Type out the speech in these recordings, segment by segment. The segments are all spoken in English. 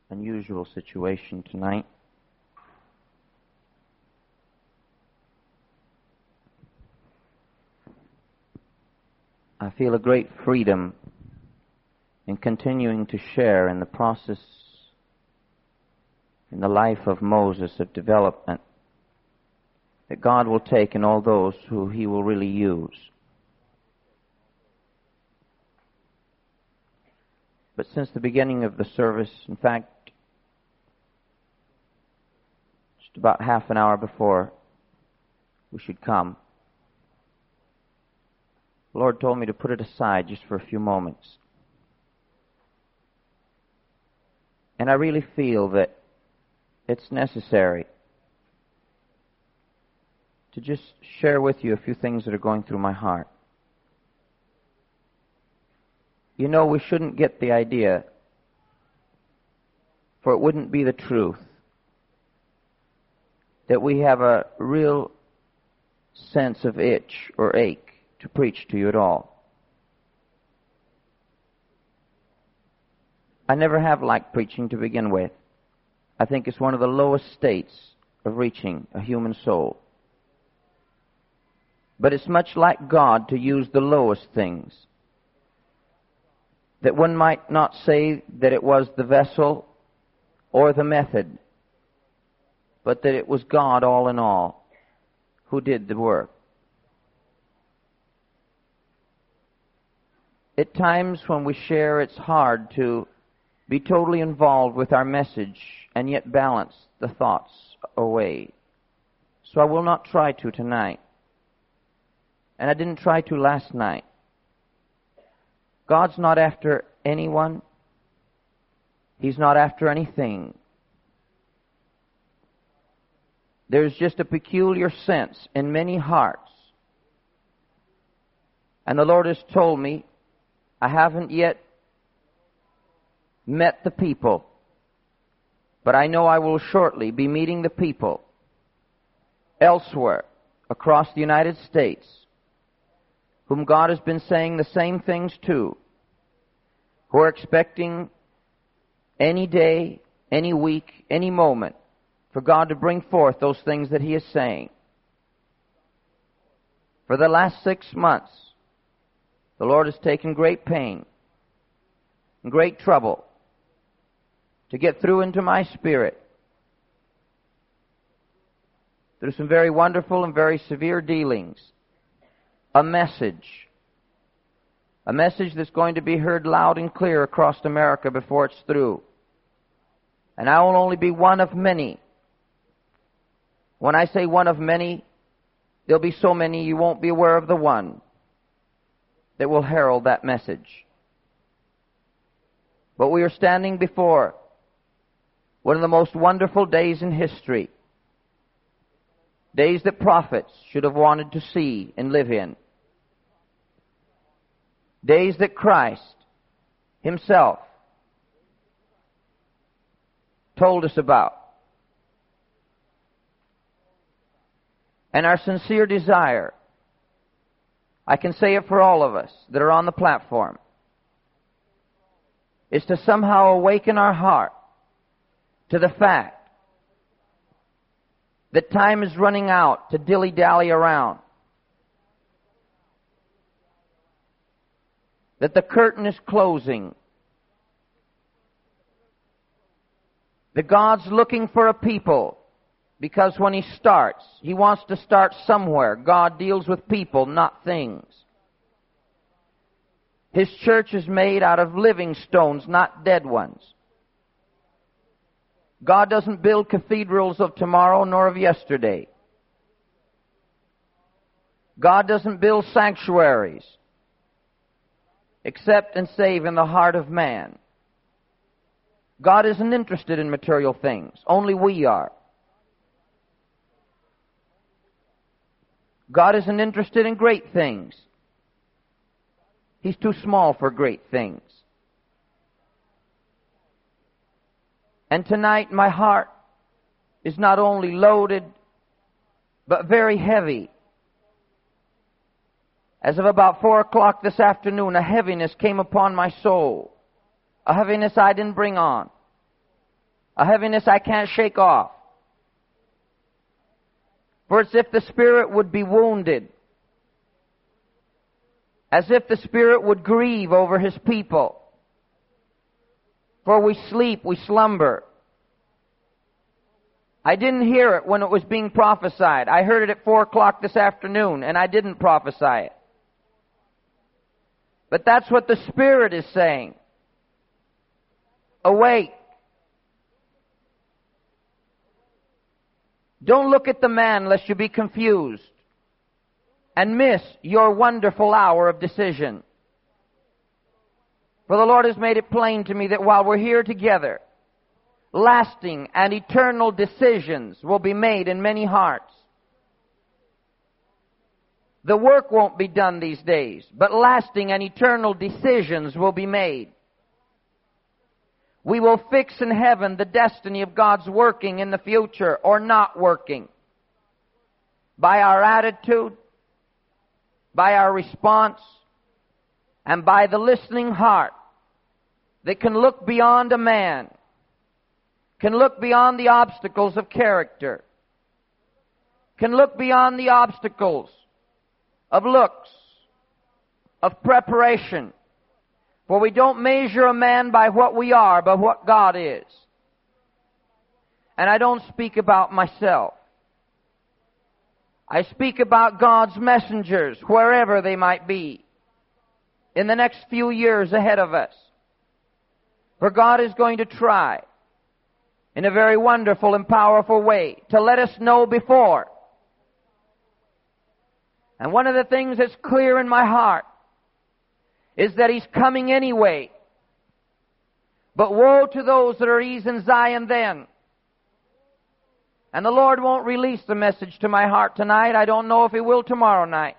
unusual situation tonight. I feel a great freedom in continuing to share in the process in the life of Moses of development that God will take in all those who He will really use. But since the beginning of the service, in fact, just about half an hour before we should come, the Lord told me to put it aside just for a few moments. And I really feel that it's necessary to just share with you a few things that are going through my heart. You know, we shouldn't get the idea, for it wouldn't be the truth, that we have a real sense of itch or ache to preach to you at all. I never have liked preaching to begin with. I think it's one of the lowest states of reaching a human soul. But it's much like God to use the lowest things. That one might not say that it was the vessel or the method, but that it was God all in all who did the work. At times when we share, it's hard to be totally involved with our message and yet balance the thoughts away. So I will not try to tonight. And I didn't try to last night. God's not after anyone. He's not after anything. There's just a peculiar sense in many hearts. And the Lord has told me, I haven't yet met the people, but I know I will shortly be meeting the people elsewhere across the United States whom God has been saying the same things to, who are expecting any day, any week, any moment for God to bring forth those things that He is saying. For the last 6 months, the Lord has taken great pain and great trouble to get through into my spirit through some very wonderful and very severe dealings. A message that's going to be heard loud and clear across America before it's through. And I will only be one of many. When I say one of many, there'll be so many you won't be aware of the one that will herald that message. But we are standing before one of the most wonderful days in history. Days that prophets should have wanted to see and live in. Days that Christ Himself told us about. And our sincere desire, I can say it for all of us that are on the platform, is to somehow awaken our heart to the fact that time is running out to dilly-dally around. That the curtain is closing. That God's looking for a people, because when He starts, He wants to start somewhere. God deals with people, not things. His church is made out of living stones, not dead ones. God doesn't build cathedrals of tomorrow nor of yesterday. God doesn't build sanctuaries, accept and save in the heart of man. God isn't interested in material things. Only we are. God isn't interested in great things. He's too small for great things. And tonight my heart is not only loaded, but very heavy. As of about 4 o'clock this afternoon, a heaviness came upon my soul. A heaviness I didn't bring on. a heaviness I can't shake off. For it's if the Spirit would be wounded, as if the Spirit would grieve over His people. For we sleep, we slumber. I didn't hear it when it was being prophesied. I heard it at 4 o'clock this afternoon, and I didn't prophesy it. But that's what the Spirit is saying. Awake. Don't look at the man lest you be confused and miss your wonderful hour of decision. For the Lord has made it plain to me that while we're here together, lasting and eternal decisions will be made in many hearts. The work won't be done these days, but lasting and eternal decisions will be made. We will fix in heaven the destiny of God's working in the future or not working. By our attitude, by our response, and by the listening heart that can look beyond a man, can look beyond the obstacles of character, can look beyond the obstacles of looks, of preparation. For we don't measure a man by what we are, but what God is. And I don't speak about myself. I speak about God's messengers, wherever they might be, in the next few years ahead of us. For God is going to try, in a very wonderful and powerful way, to let us know before. And one of the things that's clear in my heart is that He's coming anyway. But woe to those that are ease in Zion then. And the Lord won't release the message to my heart tonight. I don't know if He will tomorrow night.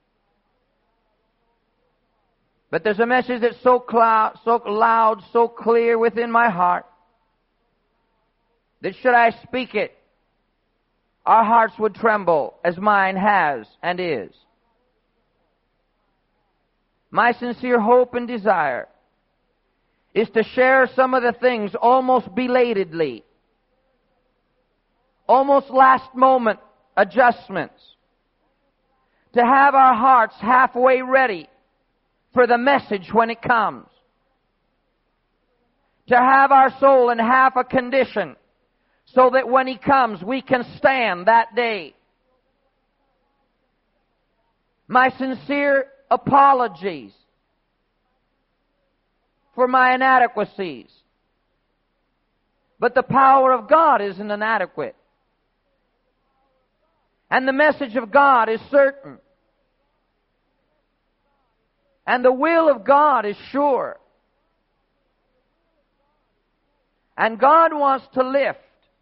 But there's a message that's so loud, so clear within my heart, that should I speak it, our hearts would tremble as mine has and is. My sincere hope and desire is to share some of the things almost belatedly, almost last moment adjustments, to have our hearts halfway ready for the message when it comes, to have our soul in half a condition so that when He comes we can stand that day. My sincere apologies for my inadequacies. But the power of God isn't inadequate. And the message of God is certain. And the will of God is sure. And God wants to lift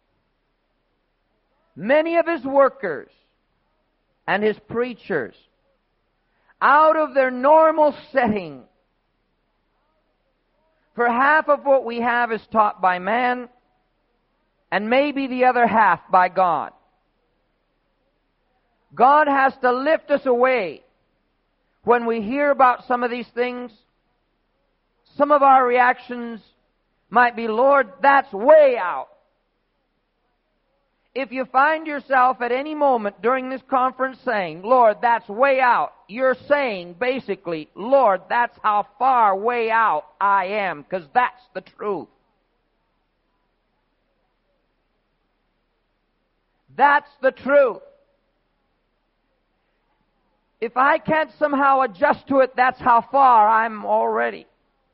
many of His workers and His preachers out of their normal setting. For half of what we have is taught by man, and maybe the other half by God. God has to lift us away. When we hear about some of these things, some of our reactions might be, Lord, that's way out. If you find yourself at any moment during this conference saying, Lord, that's way out, you're saying basically, Lord, that's how far way out I am, because that's the truth. That's the truth. If I can't somehow adjust to it, that's how far I'm already.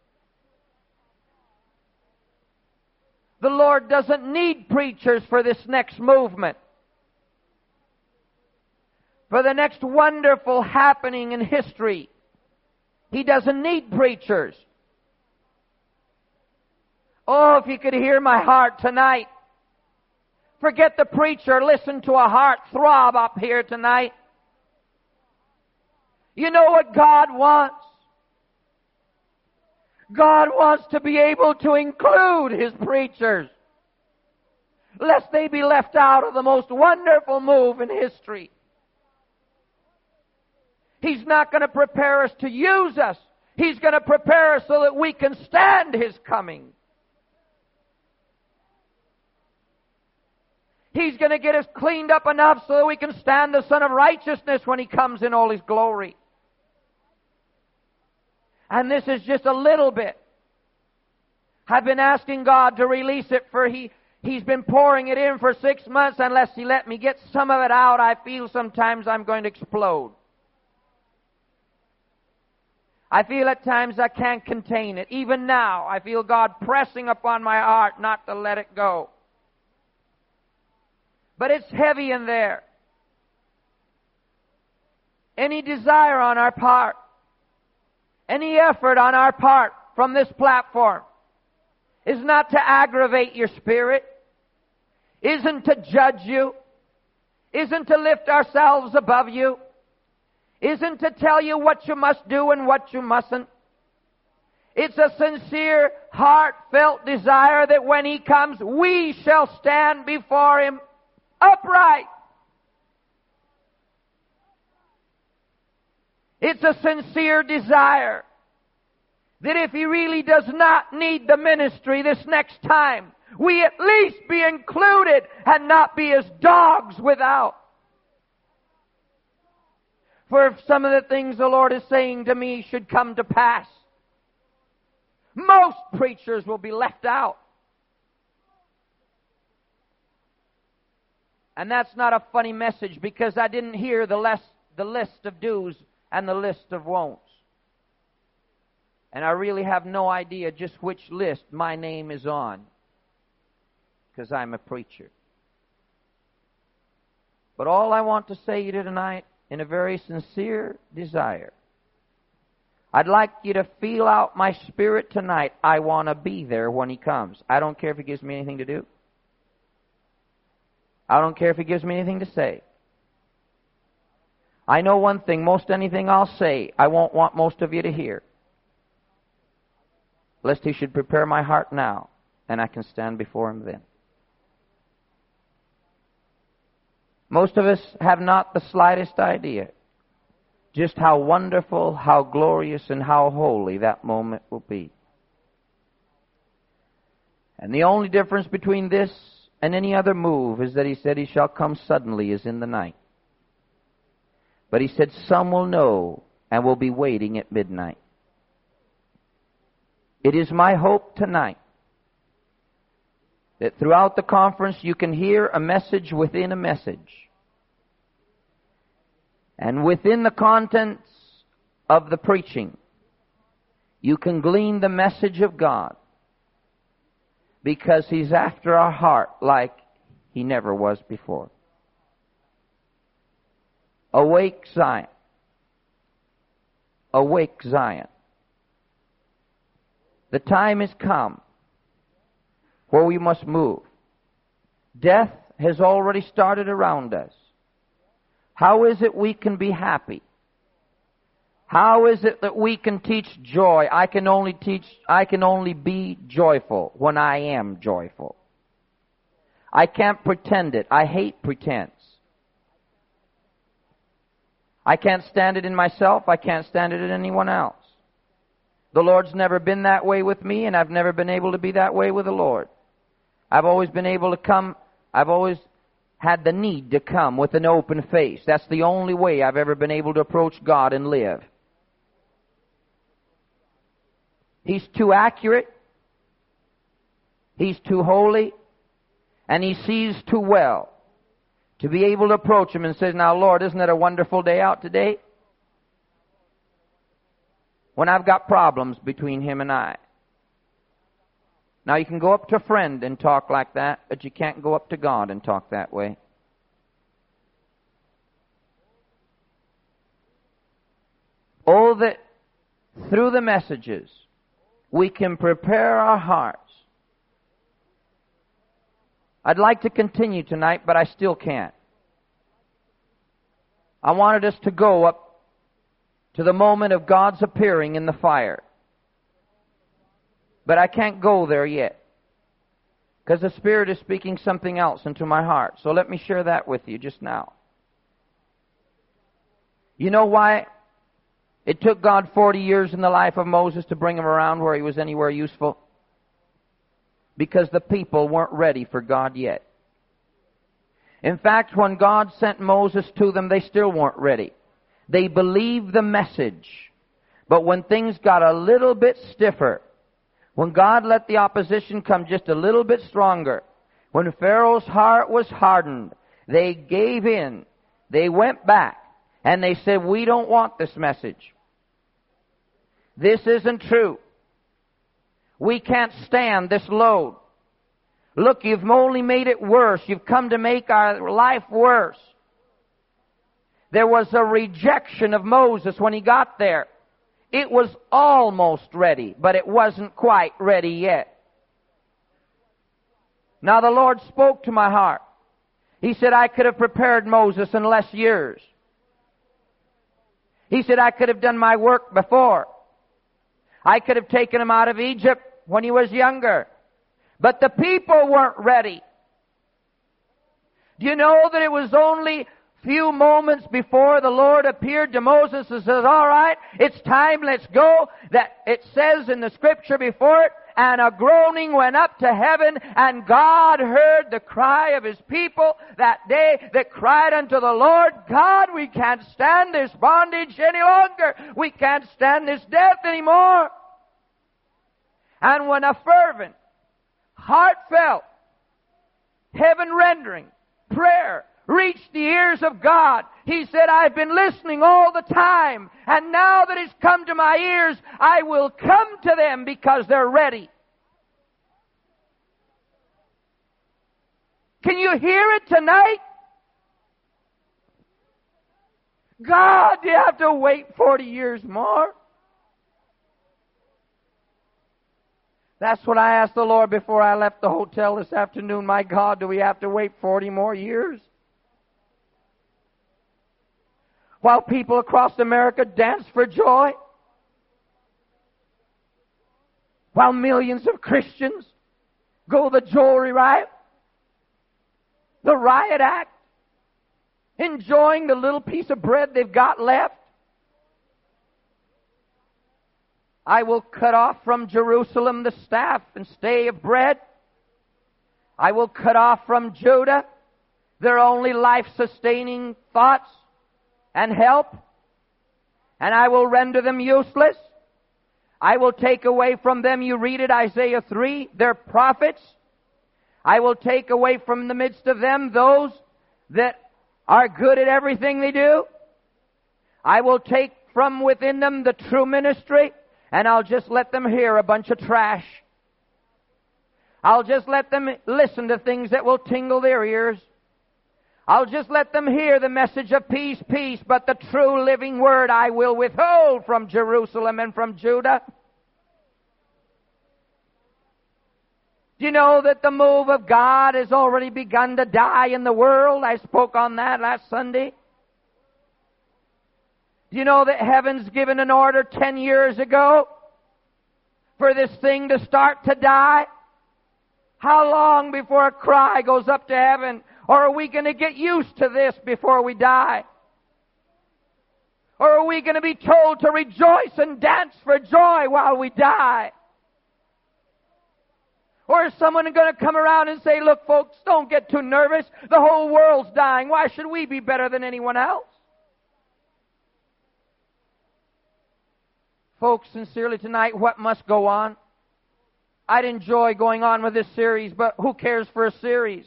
The Lord doesn't need preachers for this next movement, for the next wonderful happening in history. He doesn't need preachers. Oh, if you could hear my heart tonight. Forget the preacher. Listen to a heart throb up here tonight. You know what God wants? God wants to be able to include His preachers, lest they be left out of the most wonderful move in history. He's not going to prepare us to use us. He's going to prepare us so that we can stand His coming. He's going to get us cleaned up enough so that we can stand the Son of Righteousness when He comes in all His glory. And this is just a little bit. I've been asking God to release it, for He's been pouring it in for 6 months. Unless He let me get some of it out, I feel sometimes I'm going to explode. I feel at times I can't contain it. Even now, I feel God pressing upon my heart not to let it go. But it's heavy in there. Any desire on our part, any effort on our part from this platform is not to aggravate your spirit, isn't to judge you, isn't to lift ourselves above you, isn't to tell you what you must do and what you mustn't. It's a sincere, heartfelt desire that when He comes, we shall stand before Him upright. It's a sincere desire that if He really does not need the ministry this next time, we at least be included and not be as dogs without. For if some of the things the Lord is saying to me should come to pass, most preachers will be left out. And that's not a funny message, because I didn't hear the list of do's and the list of won'ts. And I really have no idea just which list my name is on, because I'm a preacher. But all I want to say to you tonight, in a very sincere desire, I'd like you to feel out my spirit tonight. I want to be there when He comes. I don't care if He gives me anything to do. I don't care if He gives me anything to say. I know one thing, most anything I'll say, I won't want most of you to hear. Lest He should prepare my heart now, and I can stand before Him then. Most of us have not the slightest idea just how wonderful, how glorious, and how holy that moment will be. And the only difference between this and any other move is that He said He shall come suddenly as in the night. But He said some will know and will be waiting at midnight. It is my hope tonight that throughout the conference you can hear a message within a message. And within the contents of the preaching, you can glean the message of God, because He's after our heart like He never was before. Awake, Zion. Awake, Zion. The time has come where we must move. Death has already started around us. How is it we can be happy? How is it that we can teach joy? I can only be joyful when I am joyful. I can't pretend it. I hate pretense. I can't stand it in myself. I can't stand it in anyone else. The Lord's never been that way with me, and I've never been able to be that way with the Lord. I've always been able to come. I've always had the need to come with an open face. That's the only way I've ever been able to approach God and live. He's too accurate. He's too holy. And He sees too well to be able to approach Him and say, now, Lord, isn't it a wonderful day out today? When I've got problems between Him and I. Now, you can go up to a friend and talk like that, but you can't go up to God and talk that way. Oh, that through the messages we can prepare our hearts. I'd like to continue tonight, but I still can't. I wanted us to go up to the moment of God's appearing in the fire. But I can't go there yet, because the Spirit is speaking something else into my heart. So let me share that with you just now. You know why it took God 40 years in the life of Moses to bring him around where he was anywhere useful? Because the people weren't ready for God yet. In fact, when God sent Moses to them, they still weren't ready. They believed the message. But when things got a little bit stiffer, when God let the opposition come just a little bit stronger, when Pharaoh's heart was hardened, they gave in. They went back and they said, we don't want this message. This isn't true. We can't stand this load. Look, you've only made it worse. You've come to make our life worse. There was a rejection of Moses when he got there. It was almost ready, but it wasn't quite ready yet. Now the Lord spoke to my heart. He said, I could have prepared Moses in less years. He said, I could have done my work before. I could have taken him out of Egypt when he was younger. But the people weren't ready. Do you know that it was only few moments before the Lord appeared to Moses and says, all right, it's time, let's go. That it says in the scripture before it, and a groaning went up to heaven, and God heard the cry of His people that day that cried unto the Lord, God, we can't stand this bondage any longer. We can't stand this death anymore. And when a fervent, heartfelt, heaven-rendering prayer reached the ears of God, He said, I've been listening all the time, and now that it's come to my ears, I will come to them because they're ready. Can you hear it tonight? God, do you have to wait 40 years more? That's what I asked the Lord before I left the hotel this afternoon. My God, do we have to wait 40 more years? While people across America dance for joy? While millions of Christians go the jewelry riot? The riot act? Enjoying the little piece of bread they've got left? I will cut off from Jerusalem the staff and stay of bread. I will cut off from Judah their only life-sustaining thoughts and help. And I will render them useless. I will take away from them, you read it, Isaiah 3, their prophets. I will take away from the midst of them those that are good at everything they do. I will take from within them the true ministry. And I'll just let them hear a bunch of trash. I'll just let them listen to things that will tingle their ears. I'll just let them hear the message of peace, peace, but the true living word I will withhold from Jerusalem and from Judah. Do you know that the move of God has already begun to die in the world? I spoke on that last Sunday. Do you know that heaven's given an order 10 years ago for this thing to start to die? How long before a cry goes up to heaven? Or are we going to get used to this before we die? Or are we going to be told to rejoice and dance for joy while we die? Or is someone going to come around and say, look folks, don't get too nervous. The whole world's dying. Why should we be better than anyone else? Folks, sincerely tonight, what must go on? I'd enjoy going on with this series, but who cares for a series?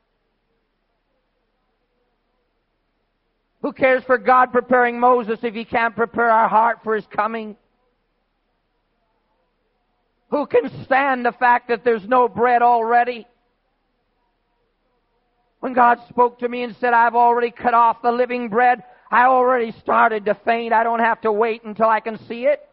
Who cares for God preparing Moses if He can't prepare our heart for His coming? Who can stand the fact that there's no bread already? When God spoke to me and said, I've already cut off the living bread, I already started to faint. I don't have to wait until I can see it.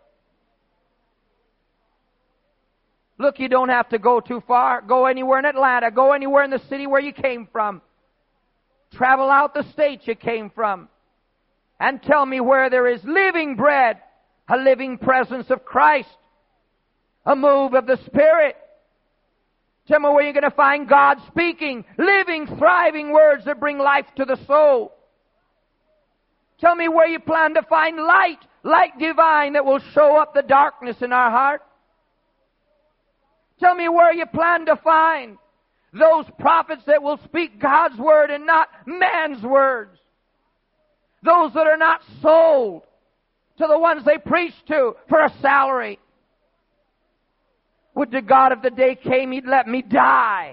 Look, you don't have to go too far. Go anywhere in Atlanta. Go anywhere in the city where you came from. Travel out the state you came from. And tell me where there is living bread, a living presence of Christ, a move of the Spirit. Tell me where you're going to find God speaking, living, thriving words that bring life to the soul. Tell me where you plan to find light, light divine that will show up the darkness in our heart. Tell me where you plan to find Those prophets that will speak God's word and not man's words. Those that are not sold to the ones they preach to for a salary. Would to God if the day came He'd let me die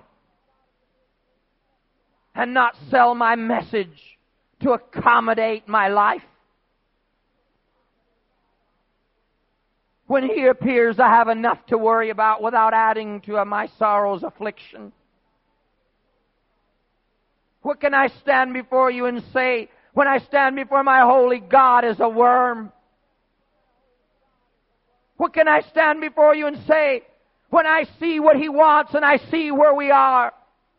and not sell my message to accommodate my life. When He appears, I have enough to worry about without adding to my sorrow's affliction. What can I stand before you and say when I stand before my holy God as a worm? What can I stand before you and say when I see what He wants and I see where we are?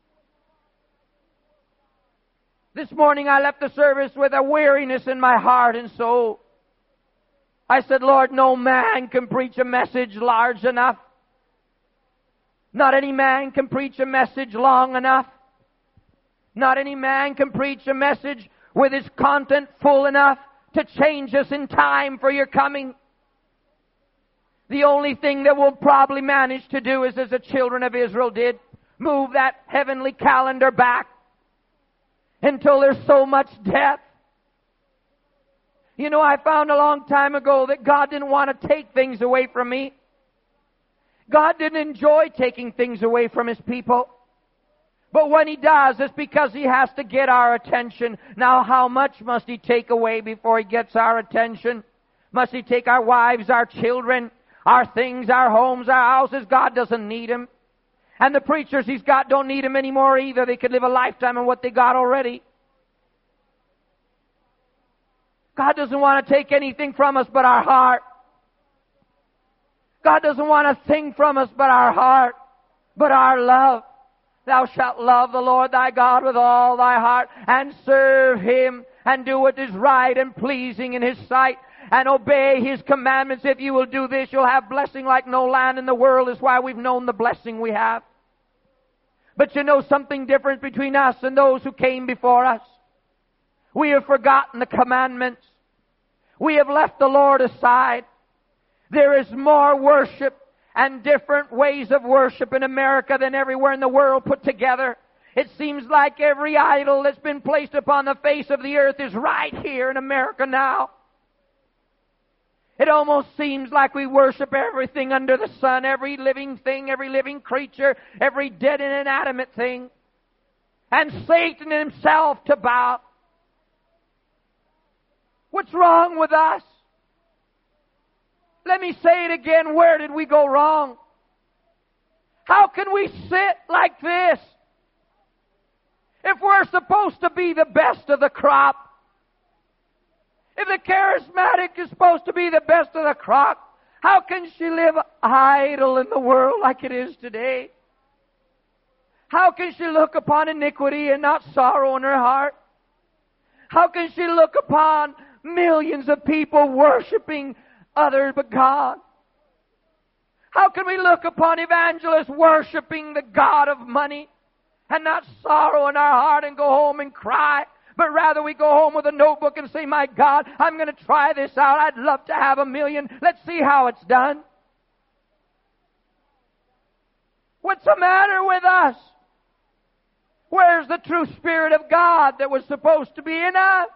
This morning I left the service with a weariness in my heart and soul. I said, Lord, no man can preach a message large enough. Not any man can preach a message long enough. Not any man can preach a message with its content full enough to change us in time for your coming. The only thing that we'll probably manage to do is as the children of Israel did, move that heavenly calendar back until there's so much death. You know, I found a long time ago that God didn't want to take things away from me. God didn't enjoy taking things away from His people. But when He does, it's because He has to get our attention. Now, how much must He take away before He gets our attention? Must He take our wives, our children, our things, our homes, our houses? God doesn't need them. And the preachers He's got don't need them anymore either. They could live a lifetime on what they got already. God doesn't want to take anything from us but our heart. God doesn't want a thing from us but our heart, but our love. Thou shalt love the Lord thy God with all thy heart and serve Him and do what is right and pleasing in His sight and obey His commandments. If you will do this, you'll have blessing like no land in the world. Is why we've known the blessing we have. But you know something different between us and those who came before us. We have forgotten the commandments. We have left the Lord aside. There is more worship and different ways of worship in America than everywhere in the world put together. It seems like every idol that's been placed upon the face of the earth is right here in America now. It almost seems like we worship everything under the sun, every living thing, every living creature, every dead and inanimate thing. And Satan himself to bow. What's wrong with us? Let me say it again. Where did we go wrong? How can we sit like this if we're supposed to be the best of the crop? If the charismatic is supposed to be the best of the crop, how can she live idle in the world like it is today? How can she look upon iniquity and not sorrow in her heart? How can she look upon millions of people worshiping other but God? How can we look upon evangelists worshiping the God of money and not sorrow in our heart and go home and cry? But rather we go home with a notebook and say, my God, I'm going to try this out. I'd love to have 1 million. Let's see how it's done. What's the matter with us? Where's the true Spirit of God that was supposed to be in us?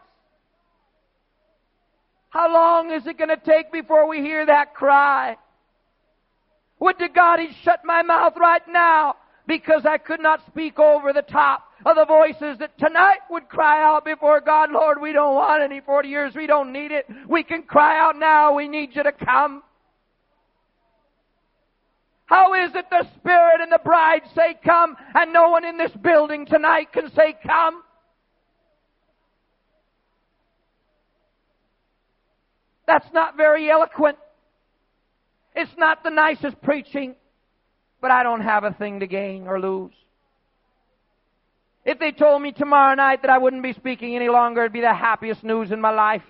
How long is it going to take before we hear that cry? Would to God He'd shut my mouth right now because I could not speak over the top of the voices that tonight would cry out before God, Lord, we don't want any 40 years. We don't need it. We can cry out now. We need you to come. How is it the Spirit and the bride say come and no one in this building tonight can say come? That's not very eloquent. It's not the nicest preaching, but I don't have a thing to gain or lose. If they told me tomorrow night that I wouldn't be speaking any longer, it'd be the happiest news in my life.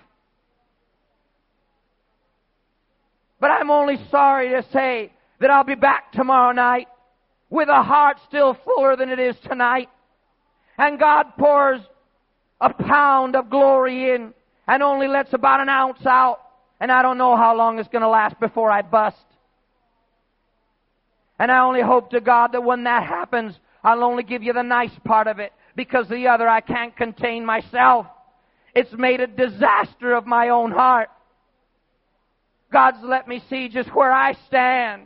But I'm only sorry to say that I'll be back tomorrow night with a heart still fuller than it is tonight. And God pours a pound of glory in and only lets about an ounce out. And I don't know how long it's going to last before I bust. And I only hope to God that when that happens, I'll only give you the nice part of it, because the other I can't contain myself. It's made a disaster of my own heart. God's let me see just where I stand.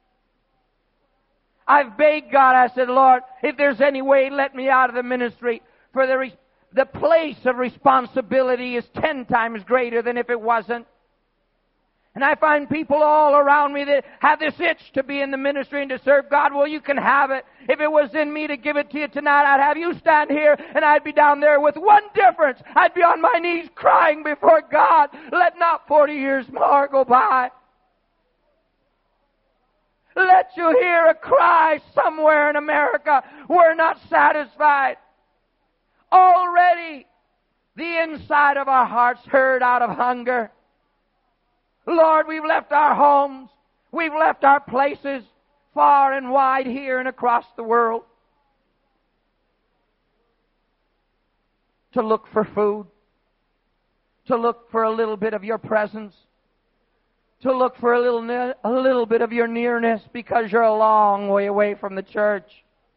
I've begged God, I said, Lord, if there's any way, let me out of the ministry. For the place of responsibility is 10 times greater than if it wasn't. And I find people all around me that have this itch to be in the ministry and to serve God. Well, you can have it. If it was in me to give it to you tonight, I'd have you stand here and I'd be down there with one difference. I'd be on my knees crying before God. Let not 40 years more go by. Let you hear a cry somewhere in America, we're not satisfied. Already, the inside of our hearts hurt out of hunger. Lord, we've left our homes. We've left our places far and wide here and across the world to look for food, to look for a little bit of your presence, to look for a little bit of your nearness, because you're a long way away from the church.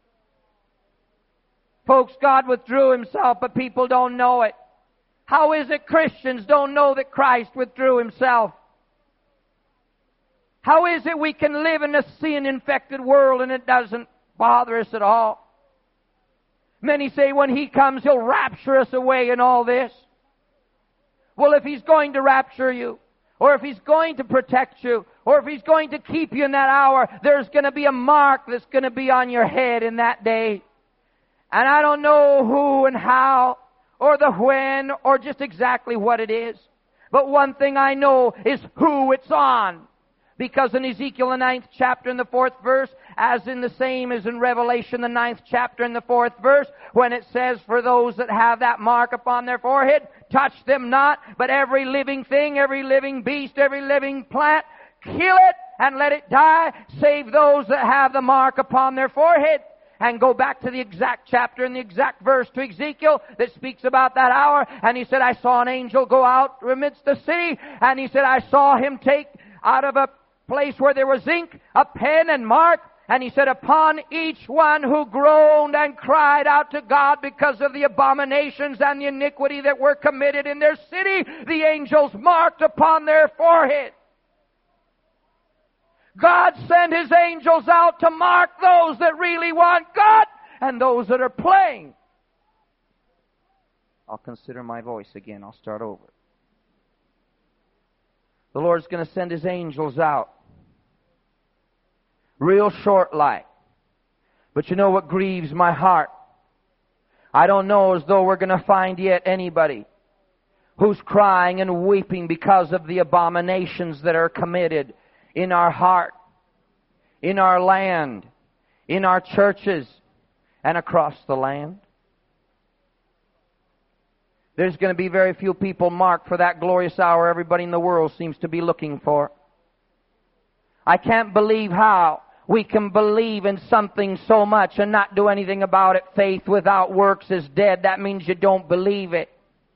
Folks, God withdrew Himself, but people don't know it. How is it Christians don't know that Christ withdrew Himself? How is it we can live in a sin-infected world and it doesn't bother us at all? Many say when He comes, He'll rapture us away and all this. Well, if He's going to rapture you, or if He's going to protect you, or if He's going to keep you in that hour, there's going to be a mark that's going to be on your head in that day. And I don't know who and how, or the when, or just exactly what it is. But one thing I know is who it's on. Because in Ezekiel, the 9th chapter and the 4th verse, as in the same as in Revelation, the 9th chapter and the 4th verse, when it says, for those that have that mark upon their forehead, touch them not, but every living thing, every living beast, every living plant, kill it and let it die, save those that have the mark upon their forehead. And go back to the exact chapter and the exact verse to Ezekiel that speaks about that hour. And he said, I saw an angel go out amidst the city. And he said, I saw him take out of a place where there was ink, a pen and mark. And he said, upon each one who groaned and cried out to God because of the abominations and the iniquity that were committed in their city, the angels marked upon their forehead. God sent His angels out to mark those that really want God and those that are playing. I'll consider my voice again. I'll start over. The Lord's going to send His angels out. Real short like. But you know what grieves my heart? I don't know as though we're going to find yet anybody who's crying and weeping because of the abominations that are committed in our heart, in our land, in our churches, and across the land. There's going to be very few people marked for that glorious hour everybody in the world seems to be looking for. I can't believe how we can believe in something so much and not do anything about it. Faith without works is dead. That means you don't believe it.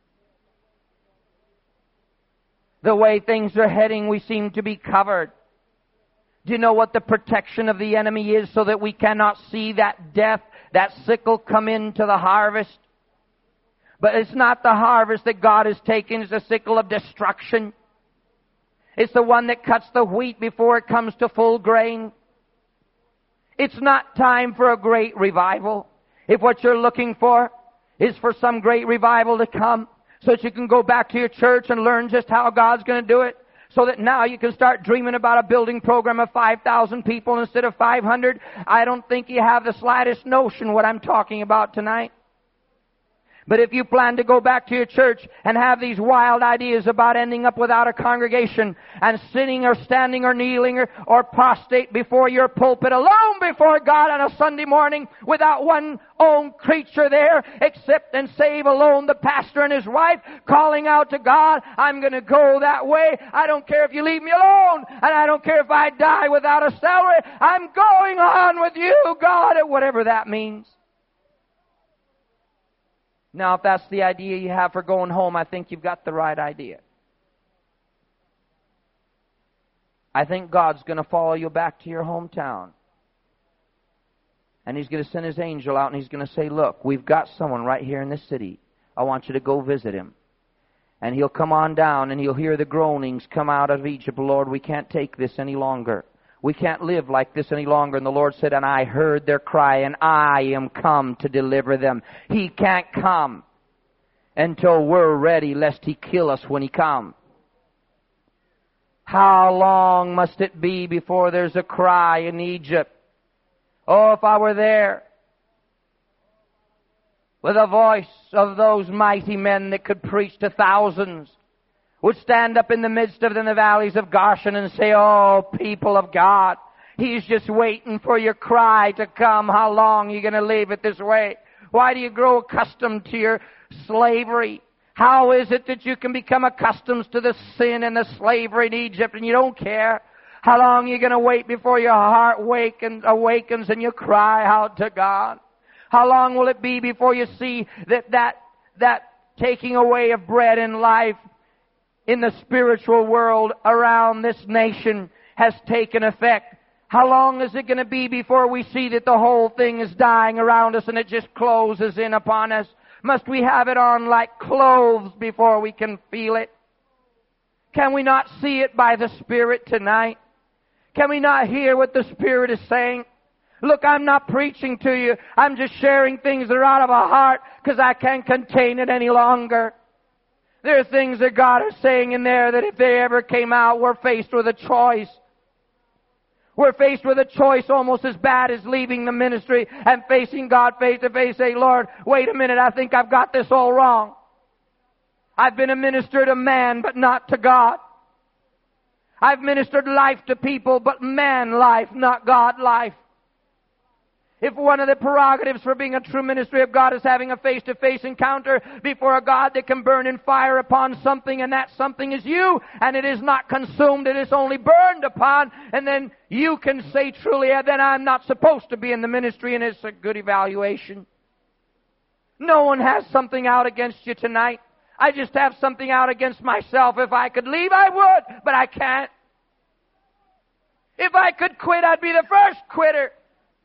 The way things are heading, we seem to be covered. Do you know what the protection of the enemy is so that we cannot see that death, that sickle come into the harvest? But it's not the harvest that God has taken. It's a sickle of destruction. It's the one that cuts the wheat before it comes to full grain. It's not time for a great revival. If what you're looking for is for some great revival to come, so that you can go back to your church and learn just how God's going to do it, so that now you can start dreaming about a building program of 5,000 people instead of 500, I don't think you have the slightest notion what I'm talking about tonight. But if you plan to go back to your church and have these wild ideas about ending up without a congregation and sitting or standing or kneeling or prostrate before your pulpit alone before God on a Sunday morning without one own creature there except and save alone the pastor and his wife calling out to God, I'm going to go that way. I don't care if you leave me alone, and I don't care if I die without a salary. I'm going on with you, God, at whatever that means. Now, if that's the idea you have for going home, I think you've got the right idea. I think God's going to follow you back to your hometown. And He's going to send His angel out and He's going to say, look, we've got someone right here in this city. I want you to go visit him. And he'll come on down and he'll hear the groanings come out of Egypt. Lord, we can't take this any longer. We can't live like this any longer. And the Lord said, and I heard their cry, and I am come to deliver them. He can't come until we're ready, lest He kill us when He comes. How long must it be before there's a cry in Egypt? Oh, if I were there with the voice of those mighty men that could preach to thousands, would stand up in the midst of them in the valleys of Goshen and say, oh, people of God, He's just waiting for your cry to come. How long are you going to leave it this way? Why do you grow accustomed to your slavery? How is it that you can become accustomed to the sin and the slavery in Egypt and you don't care? How long are you going to wait before your heart awakens and you cry out to God? How long will it be before you see that taking away of bread and life in the spiritual world around this nation has taken effect? How long is it going to be before we see that the whole thing is dying around us and it just closes in upon us? Must we have it on like clothes before we can feel it? Can we not see it by the Spirit tonight? Can we not hear what the Spirit is saying? Look, I'm not preaching to you. I'm just sharing things that are out of our heart because I can't contain it any longer. There are things that God is saying in there that if they ever came out, we're faced with a choice. We're faced with a choice almost as bad as leaving the ministry and facing God face to face, say, Lord, wait a minute, I think I've got this all wrong. I've been a minister to man, but not to God. I've ministered life to people, but man life, not God life. If one of the prerogatives for being a true ministry of God is having a face-to-face encounter before a God that can burn in fire upon something, and that something is you, and it is not consumed, it is only burned upon, and then you can say truly, then I'm not supposed to be in the ministry, and it's a good evaluation. No one has something out against you tonight. I just have something out against myself. If I could leave, I would, but I can't. If I could quit, I'd be the first quitter.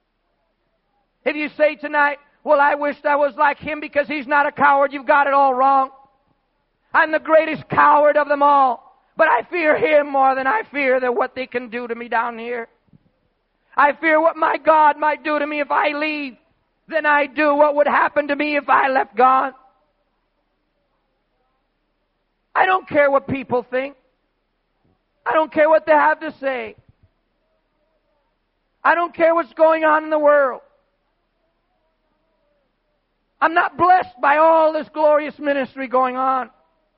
If you say tonight, well, I wished I was like him because he's not a coward, you've got it all wrong. I'm the greatest coward of them all. But I fear him more than I fear what they can do to me down here. I fear what my God might do to me if I leave than I do what would happen to me if I left God. I don't care what people think. I don't care what they have to say. I don't care what's going on in the world. I'm not blessed by all this glorious ministry going on.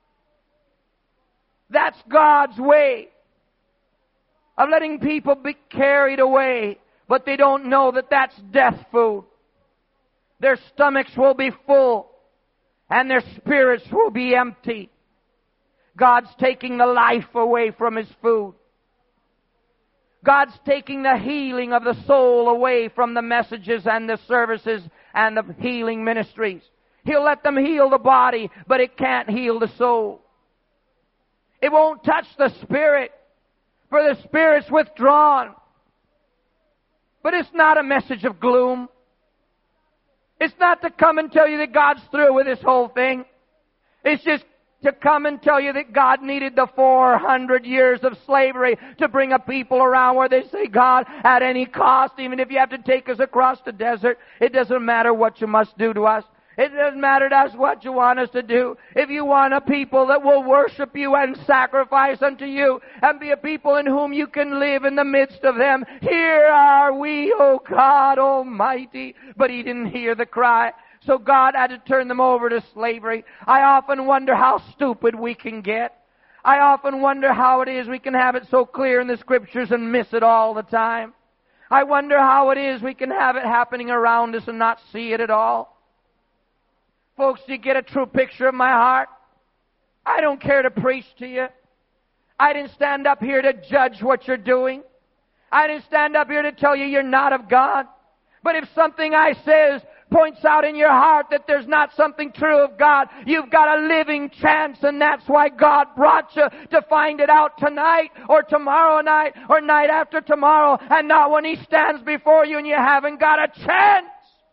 That's God's way of letting people be carried away, but they don't know that that's death food. Their stomachs will be full, and their spirits will be empty. God's taking the life away from His food. God's taking the healing of the soul away from the messages and the services and the healing ministries. He'll let them heal the body, but it can't heal the soul. It won't touch the spirit, for the spirit's withdrawn. But it's not a message of gloom. It's not to come and tell you that God's through with this whole thing. It's just to come and tell you that God needed the 400 years of slavery to bring a people around where they say, God, at any cost, even if you have to take us across the desert, it doesn't matter what you must do to us. It doesn't matter to us what you want us to do. If you want a people that will worship you and sacrifice unto you and be a people in whom you can live in the midst of them, here are we, O God Almighty. But He didn't hear the cry. So God had to turn them over to slavery. I often wonder how stupid we can get. I often wonder how it is we can have it so clear in the Scriptures and miss it all the time. I wonder how it is we can have it happening around us and not see it at all. Folks, do you get a true picture of my heart? I don't care to preach to you. I didn't stand up here to judge what you're doing. I didn't stand up here to tell you you're not of God. But if something I says points out in your heart that there's not something true of God, you've got a living chance, and that's why God brought you to find it out tonight or tomorrow night or night after tomorrow, and not when He stands before you and you haven't got a chance.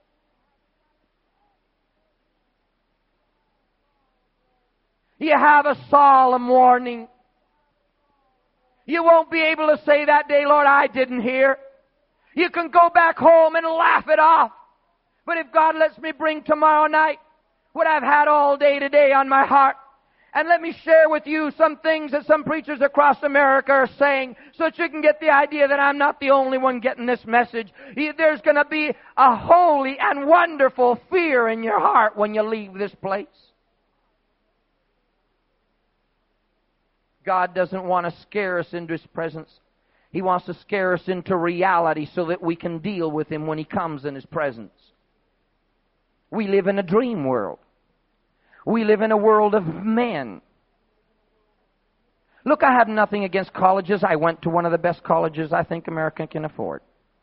You have a solemn warning. You won't be able to say that day, Lord, I didn't hear. You can go back home and laugh it off. But if God lets me bring tomorrow night what I've had all day today on my heart, and let me share with you some things that some preachers across America are saying so that you can get the idea that I'm not the only one getting this message. There's going to be a holy and wonderful fear in your heart when you leave this place. God doesn't want to scare us into His presence. He wants to scare us into reality so that we can deal with Him when He comes in His presence. We live in a dream world. We live in a world of men. Look, I have nothing against colleges. I went to one of the best colleges I think America can afford.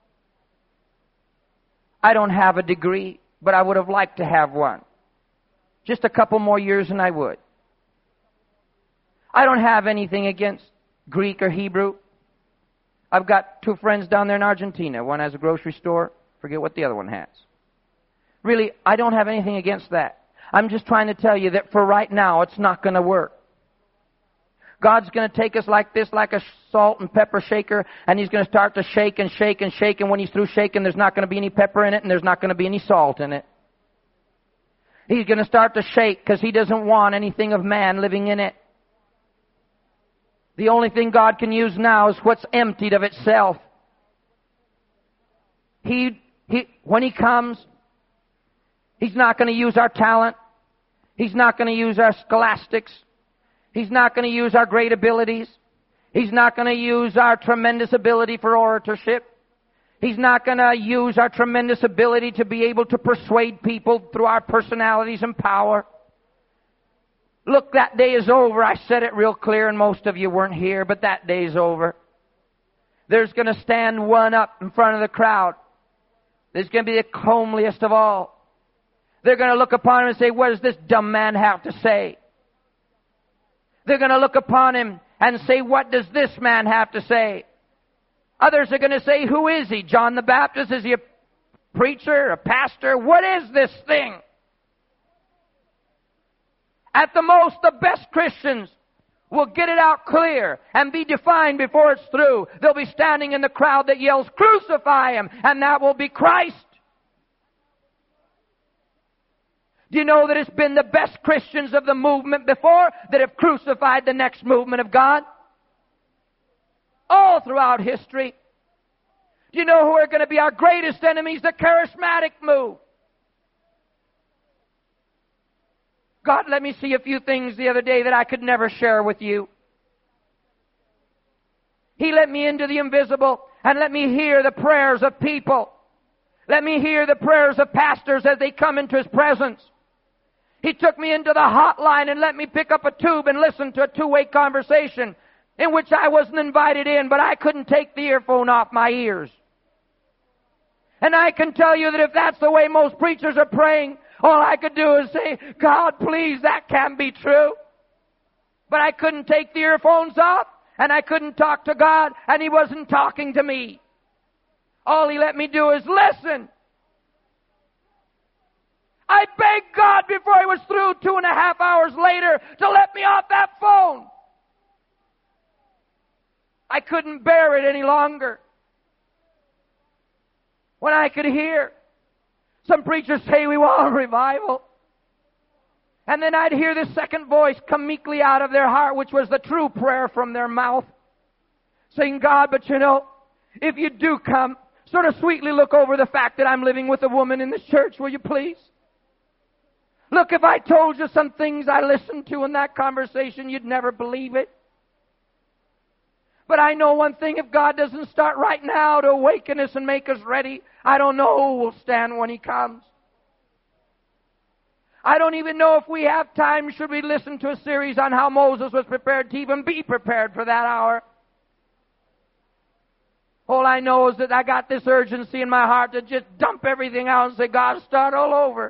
I don't have a degree, but I would have liked to have one. Just a couple more years and I would. I don't have anything against Greek or Hebrew. I've got two friends down there in Argentina. One has a grocery store. Forget what the other one has. Really, I don't have anything against that. I'm just trying to tell you that for right now, it's not going to work. God's going to take us like this, like a salt and pepper shaker, and He's going to start to shake and shake and shake, and when He's through shaking, there's not going to be any pepper in it, and there's not going to be any salt in it. He's going to start to shake because He doesn't want anything of man living in it. The only thing God can use now is what's emptied of itself. When He comes, He's not going to use our talent. He's not going to use our scholastics. He's not going to use our great abilities. He's not going to use our tremendous ability for oratorship. He's not going to use our tremendous ability to be able to persuade people through our personalities and power. Look, that day is over. I said it real clear, and most of you weren't here, but that day is over. There's going to stand one up in front of the crowd. There's going to be the comeliest of all. They're going to look upon him and say, what does this dumb man have to say? They're going to look upon him and say, what does this man have to say? Others are going to say, who is he? John the Baptist? Is he a preacher, a pastor? What is this thing? At the most, the best Christians will get it out clear and be defined before it's through. They'll be standing in the crowd that yells, crucify Him, and that will be Christ. Do you know that it's been the best Christians of the movement before that have crucified the next movement of God? All throughout history. Do you know who are going to be our greatest enemies? The charismatic move. God let me see a few things the other day that I could never share with you. He let me into the invisible and let me hear the prayers of people. Let me hear the prayers of pastors as they come into His presence. He took me into the hotline and let me pick up a tube and listen to a two-way conversation in which I wasn't invited in, but I couldn't take the earphone off my ears. And I can tell you that if that's the way most preachers are praying, all I could do is say, God, please, that can't be true. But I couldn't take the earphones off, and I couldn't talk to God, and He wasn't talking to me. All He let me do is listen. I begged God before He was through 2.5 hours later to let me off that phone. I couldn't bear it any longer. When I could hear some preachers say, we want a revival. And then I'd hear this second voice come meekly out of their heart, which was the true prayer from their mouth, saying, God, but you know, if you do come, sort of sweetly look over the fact that I'm living with a woman in this church, will you please? Look, if I told you some things I listened to in that conversation, you'd never believe it. But I know one thing, if God doesn't start right now to awaken us and make us ready, I don't know who will stand when He comes. I don't even know if we have time, should we listen to a series on how Moses was prepared to even be prepared for that hour. All I know is that I got this urgency in my heart to just dump everything out and say, God, start all over.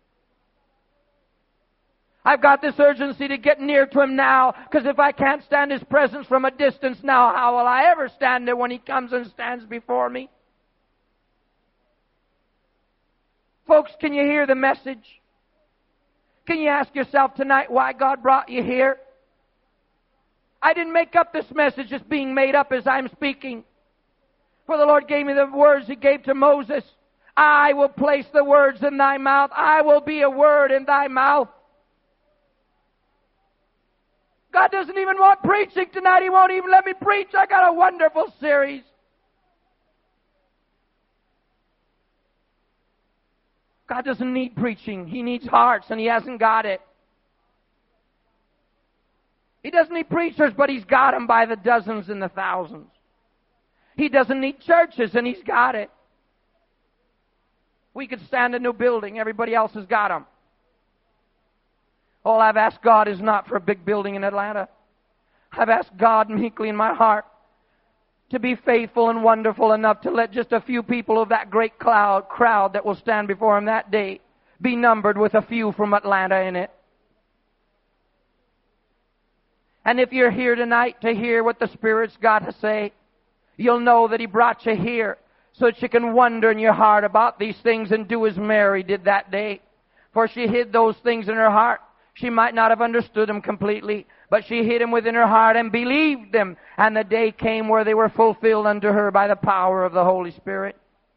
I've got this urgency to get near to Him now, because if I can't stand His presence from a distance now, how will I ever stand it when He comes and stands before me? Folks, can you hear the message? Can you ask yourself tonight why God brought you here? I didn't make up this message. It's being made up as I'm speaking. For the Lord gave me the words He gave to Moses. I will place the words in thy mouth. I will be a word in thy mouth. God doesn't even want preaching tonight. He won't even let me preach. I got a wonderful series. God doesn't need preaching. He needs hearts, and He hasn't got it. He doesn't need preachers, but He's got them by the dozens and the thousands. He doesn't need churches, and He's got it. We could stand a new building. Everybody else has got them. All I've asked God is not for a big building in Atlanta. I've asked God meekly in my heart to be faithful and wonderful enough to let just a few people of that great crowd that will stand before Him that day be numbered with a few from Atlanta in it. And if you're here tonight to hear what the Spirit's got to say, you'll know that He brought you here so that you can wonder in your heart about these things and do as Mary did that day. For she hid those things in her heart. She might not have understood them completely, but she hid them within her heart and believed them. And the day came where they were fulfilled unto her by the power of the Holy Spirit.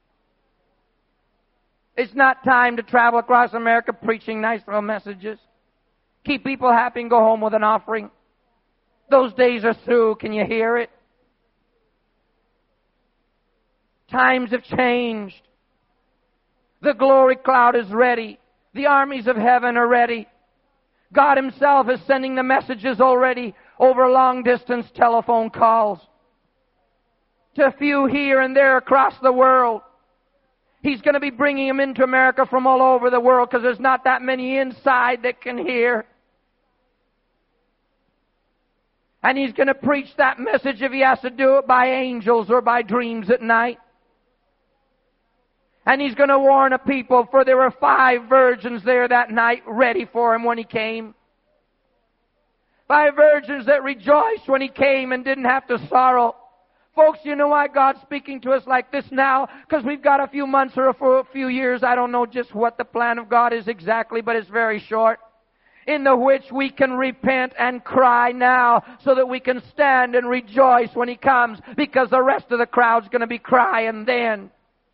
It's not time to travel across America preaching nice little messages. Keep people happy and go home with an offering. Those days are through. Can you hear it? Times have changed. The glory cloud is ready. The armies of heaven are ready. God Himself is sending the messages already over long-distance telephone calls to a few here and there across the world. He's going to be bringing them into America from all over the world because there's not that many inside that can hear. And He's going to preach that message if He has to do it by angels or by dreams at night. And He's going to warn a people, for there were 5 virgins there that night ready for Him when He came. 5 virgins that rejoiced when He came and didn't have to sorrow. Folks, you know why God's speaking to us like this now? Because we've got a few months or a few years. I don't know just what the plan of God is exactly, but it's very short. In the which we can repent and cry now so that we can stand and rejoice when He comes, because the rest of the crowd's going to be crying then.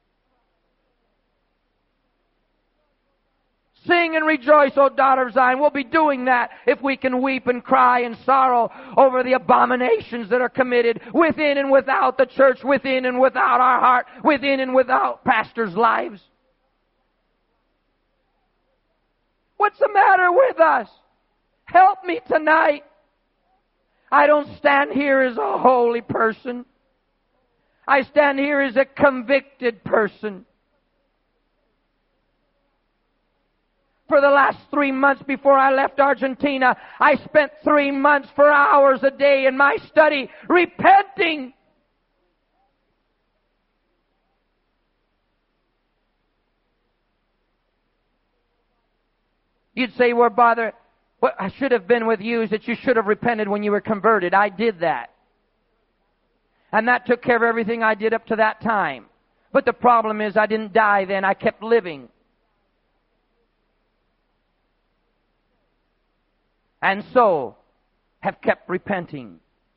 Sing and rejoice, O daughter of Zion. We'll be doing that if we can weep and cry and sorrow over the abominations that are committed within and without the church, within and without our heart, within and without pastors' lives. What's the matter with us? Help me tonight. I don't stand here as a holy person. I stand here as a convicted person. For the last 3 months before I left Argentina, I spent 3 months for hours a day in my study repenting. You'd say, well, brother, what I should have been with you is that you should have repented when you were converted. I did that. And that took care of everything I did up to that time. But the problem is I didn't die then. I kept living. And so have kept repenting.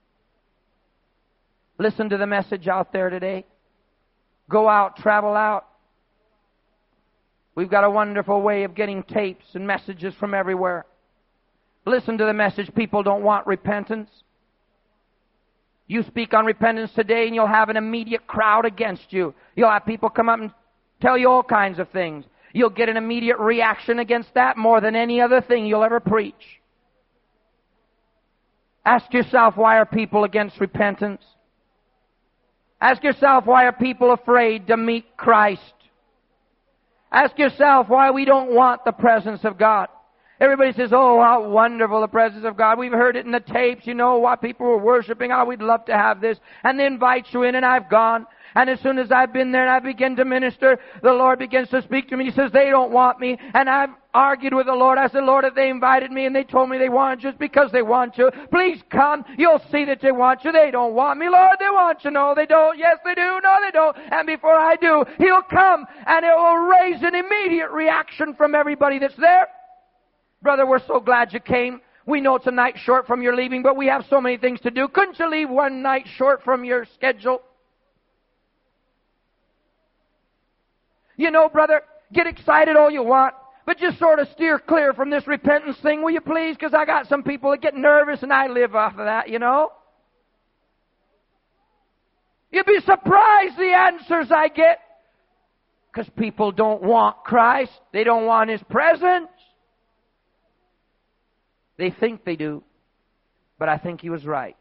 Listen to the message out there today. Go out, travel out. We've got a wonderful way of getting tapes and messages from everywhere. Listen to the message. People don't want repentance. You speak on repentance today and you'll have an immediate crowd against you. You'll have people come up and tell you all kinds of things. You'll get an immediate reaction against that more than any other thing you'll ever preach. Ask yourself, why are people against repentance? Ask yourself, why are people afraid to meet Christ? Ask yourself why we don't want the presence of God. Everybody says, oh, how wonderful the presence of God. We've heard it in the tapes, you know, what people were worshiping. Oh, we'd love to have this. And they invite you in, and I've gone. And as soon as I've been there and I begin to minister, the Lord begins to speak to me. He says, they don't want me. And I've argued with the Lord. I said, Lord, if they invited me and they told me they want you just because they want you, please come. You'll see that they want you. They don't want me. Lord, they want you. No, they don't. Yes, they do. No, they don't. And before I do, He'll come, and it will raise an immediate reaction from everybody that's there. Brother, we're so glad you came. We know it's a night short from your leaving, but we have so many things to do. Couldn't you leave one night short from your schedule? You know, brother, get excited all you want, but just sort of steer clear from this repentance thing, will you please? Because I got some people that get nervous, and I live off of that, you know. You'd be surprised the answers I get. Because people don't want Christ. They don't want His presence. They think they do, but I think he was right.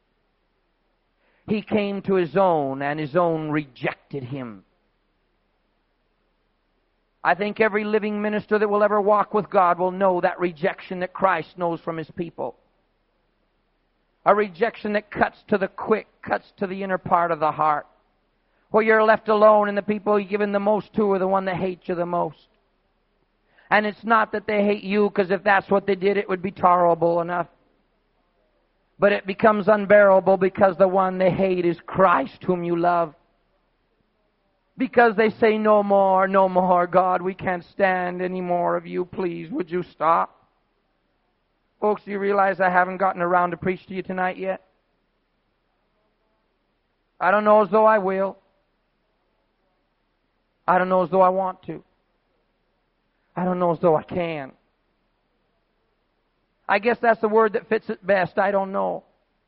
He came to His own, and His own rejected Him. I think every living minister that will ever walk with God will know that rejection that Christ knows from His people. A rejection that cuts to the quick, cuts to the inner part of the heart. Where you're left alone, and the people you're giving the most to are the one that hate you the most. And it's not that they hate you, because if that's what they did, it would be tolerable enough. But it becomes unbearable because the one they hate is Christ, whom you love. Because they say, no more, God, we can't stand any more of you. Please, would you stop? Folks, do you realize I haven't gotten around to preach to you tonight yet? I don't know as though I will. I don't know as though I want to. I don't know as though I can. I guess that's the word that fits it best. I don't know.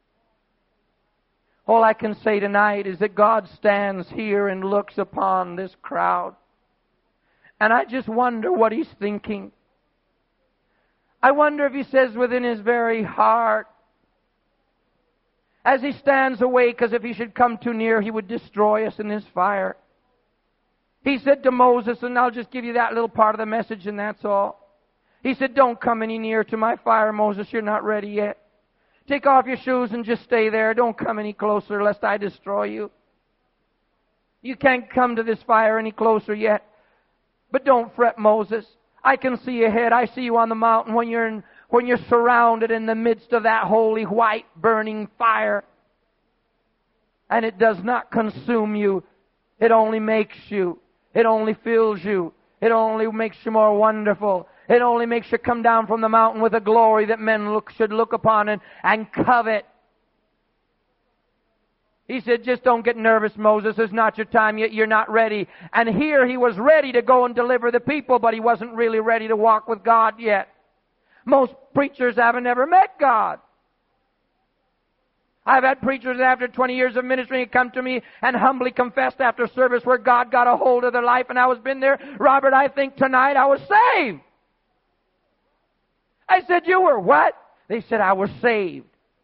All I can say tonight is that God stands here and looks upon this crowd. And I just wonder what He's thinking. I wonder if He says within His very heart, as He stands away, because if He should come too near, He would destroy us in His fire. He said to Moses, and I'll just give you that little part of the message, and that's all. He said, don't come any nearer to my fire, Moses. You're not ready yet. Take off your shoes and just stay there. Don't come any closer, lest I destroy you. You can't come to this fire any closer yet. But don't fret, Moses. I can see ahead. I see you on the mountain when you're surrounded in the midst of that holy white burning fire. And it does not consume you. It only makes you. It only fills you. It only makes you more wonderful. It only makes you come down from the mountain with a glory that men should look upon and covet. He said, just don't get nervous, Moses. It's not your time yet. You're not ready. And here He was ready to go and deliver the people, but He wasn't really ready to walk with God yet. Most preachers haven't ever met God. I've had preachers after 20 years of ministry come to me and humbly confessed after service where God got a hold of their life, and I was been there. Robert, I think tonight I was saved. I said, you were what? They said, I was saved.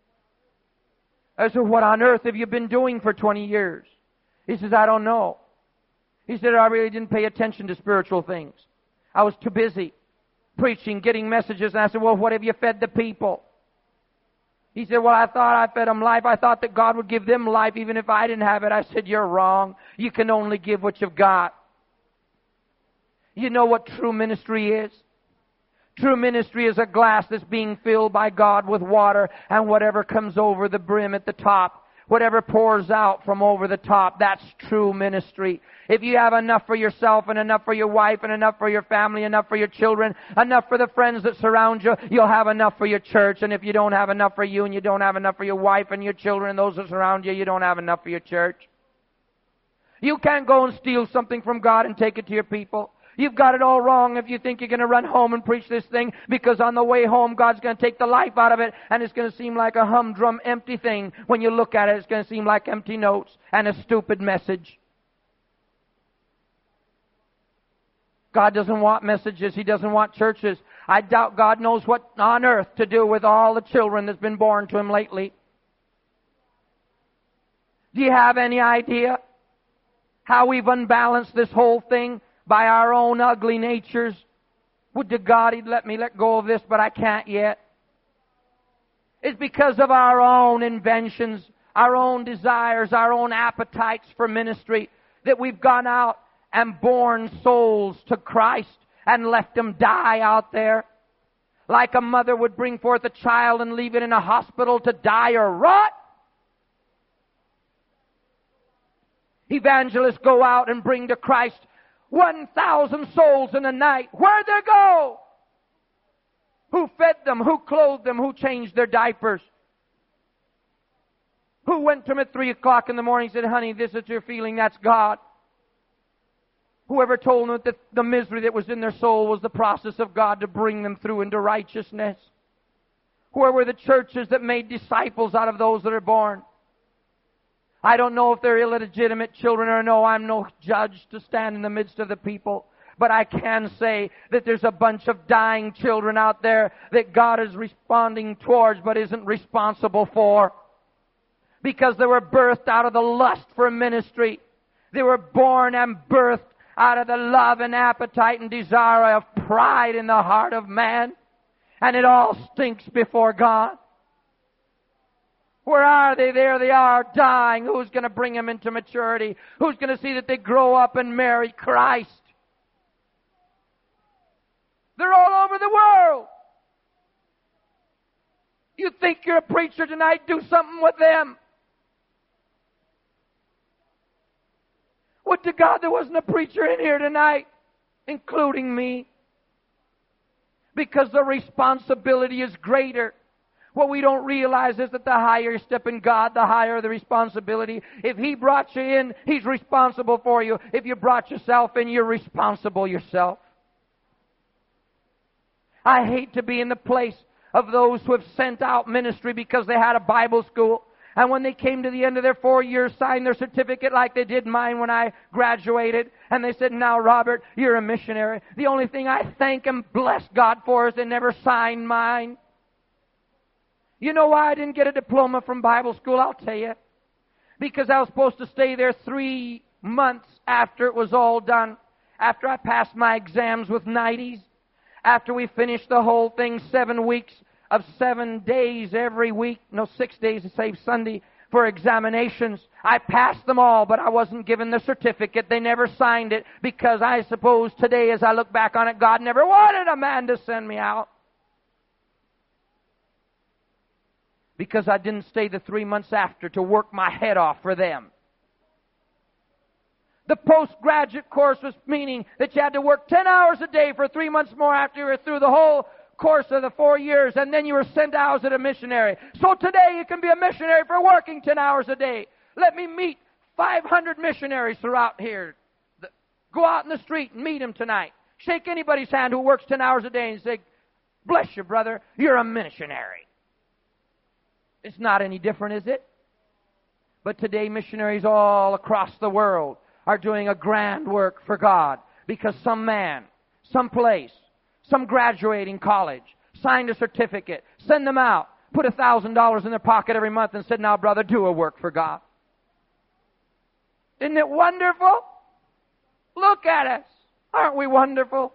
I said, what on earth have you been doing for 20 years? He says, I don't know. He said, I really didn't pay attention to spiritual things. I was too busy preaching, getting messages. And I said, well, what have you fed the people? He said, well, I thought I fed them life. I thought that God would give them life even if I didn't have it. I said, you're wrong. You can only give what you've got. You know what true ministry is? True ministry is a glass that's being filled by God with water, and whatever comes over the brim at the top, whatever pours out from over the top, that's true ministry. If you have enough for yourself and enough for your wife and enough for your family, enough for your children, enough for the friends that surround you, you'll have enough for your church. And if you don't have enough for you and you don't have enough for your wife and your children and those that surround you, you don't have enough for your church. You can't go and steal something from God and take it to your people. You've got it all wrong if you think you're going to run home and preach this thing, because on the way home, God's going to take the life out of it, and it's going to seem like a humdrum, empty thing. When you look at it, it's going to seem like empty notes and a stupid message. God doesn't want messages. He doesn't want churches. I doubt God knows what on earth to do with all the children that's been born to Him lately. Do you have any idea how we've unbalanced this whole thing? By our own ugly natures, Would to God He'd let me let go of this, but I can't yet. It's because of our own inventions, our own desires, our own appetites for ministry, that we've gone out and born souls to Christ and left them die out there. Like a mother would bring forth a child and leave it in a hospital to die or rot. Evangelists go out and bring to Christ 1,000 souls in a night. Where'd they go? Who fed them? Who clothed them? Who changed their diapers? Who went to them at 3 o'clock in the morning and said, honey, this is your feeling, that's God? Whoever told them that the misery that was in their soul was the process of God to bring them through into righteousness? Where were the churches that made disciples out of those that are born? I don't know if they're illegitimate children or no. I'm no judge to stand in the midst of the people. But I can say that there's a bunch of dying children out there that God is responding towards but isn't responsible for. Because they were birthed out of the lust for ministry. They were born and birthed out of the love and appetite and desire of pride in the heart of man. And it all stinks before God. Where are they? There they are, dying. Who's going to bring them into maturity? Who's going to see that they grow up and marry Christ? They're all over the world. You think you're a preacher tonight? Do something with them. Would to God there wasn't a preacher in here tonight, including me. Because the responsibility is greater. What we don't realize is that the higher you step in God, the higher the responsibility. If He brought you in, He's responsible for you. If you brought yourself in, you're responsible yourself. I hate to be in the place of those who have sent out ministry because they had a Bible school. And when they came to the end of their 4 years, signed their certificate like they did mine when I graduated. And they said, now, Robert, you're a missionary. The only thing I thank and bless God for is they never signed mine. You know why I didn't get a diploma from Bible school? I'll tell you. Because I was supposed to stay there 3 months after it was all done. After I passed my exams with 90s. After we finished the whole thing, 7 weeks of 7 days every week. No, 6 days to save Sunday for examinations. I passed them all, but I wasn't given the certificate. They never signed it because I suppose today as I look back on it, God never wanted a man to send me out. Because I didn't stay the 3 months after to work my head off for them. The postgraduate course was meaning that you had to work 10 hours a day for 3 months more after you were through the whole course of the 4 years, and then you were sent out as a missionary. So today you can be a missionary for working 10 hours a day. Let me meet 500 missionaries throughout here. Go out in the street and meet them tonight. Shake anybody's hand who works 10 hours a day and say, bless you, brother, you're a missionary. It's not any different, is it? But today missionaries all across the world are doing a grand work for God because some man, some place, some graduating college signed a certificate, send them out, put $1,000 in their pocket every month and said, now brother, do a work for God. Isn't it wonderful? Look at us. Aren't we wonderful?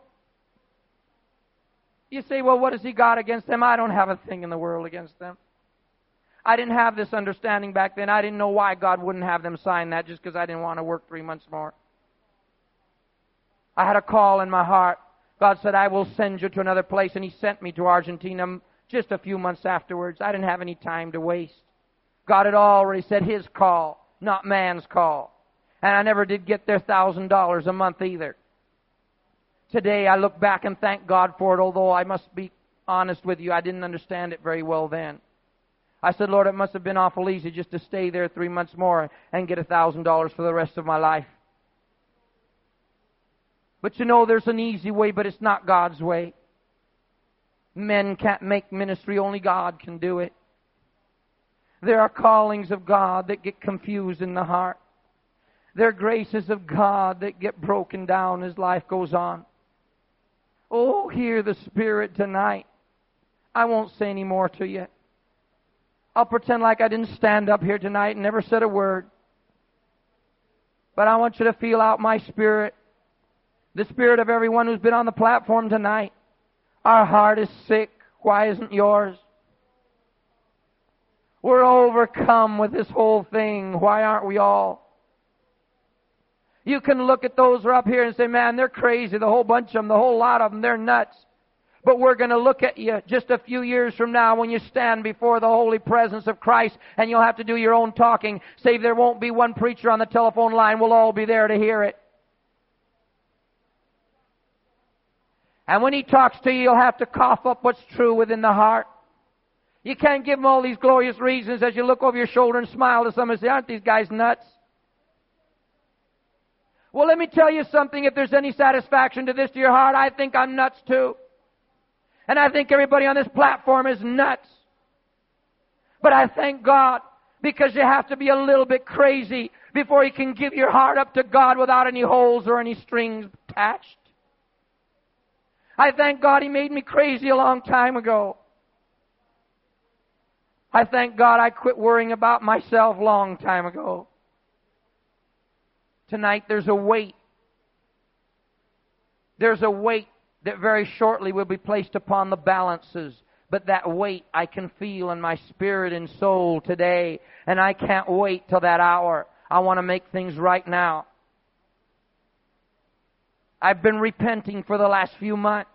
You say, well, what has He got against them? I don't have a thing in the world against them. I didn't have this understanding back then. I didn't know why God wouldn't have them sign that just because I didn't want to work 3 months more. I had a call in my heart. God said, I will send you to another place. And He sent me to Argentina just a few months afterwards. I didn't have any time to waste. God had already said His call, not man's call. And I never did get their $1,000 a month either. Today I look back and thank God for it, although I must be honest with you, I didn't understand it very well then. I said, Lord, it must have been awful easy just to stay there 3 months more and get $1,000 for the rest of my life. But you know, there's an easy way, but it's not God's way. Men can't make ministry, only God can do it. There are callings of God that get confused in the heart. There are graces of God that get broken down as life goes on. Oh, hear the Spirit tonight. I won't say any more to you. I'll pretend like I didn't stand up here tonight and never said a word. But I want you to feel out my spirit. The spirit of everyone who's been on the platform tonight. Our heart is sick. Why isn't yours? We're overcome with this whole thing. Why aren't we all? You can look at those who are up here and say, man, they're crazy. The whole bunch of them, the whole lot of them, they're nuts. But we're going to look at you just a few years from now when you stand before the holy presence of Christ and you'll have to do your own talking. Say there won't be one preacher on the telephone line. We'll all be there to hear it. And when he talks to you, you'll have to cough up what's true within the heart. You can't give him all these glorious reasons as you look over your shoulder and smile to someone and say, aren't these guys nuts? Well, let me tell you something. If there's any satisfaction to this to your heart, I think I'm nuts too. And I think everybody on this platform is nuts. But I thank God, because you have to be a little bit crazy before you can give your heart up to God without any holes or any strings attached. I thank God He made me crazy a long time ago. I thank God I quit worrying about myself a long time ago. Tonight there's a weight. There's a weight that very shortly will be placed upon the balances. But that weight I can feel in my spirit and soul today. And I can't wait till that hour. I want to make things right now. I've been repenting for the last few months.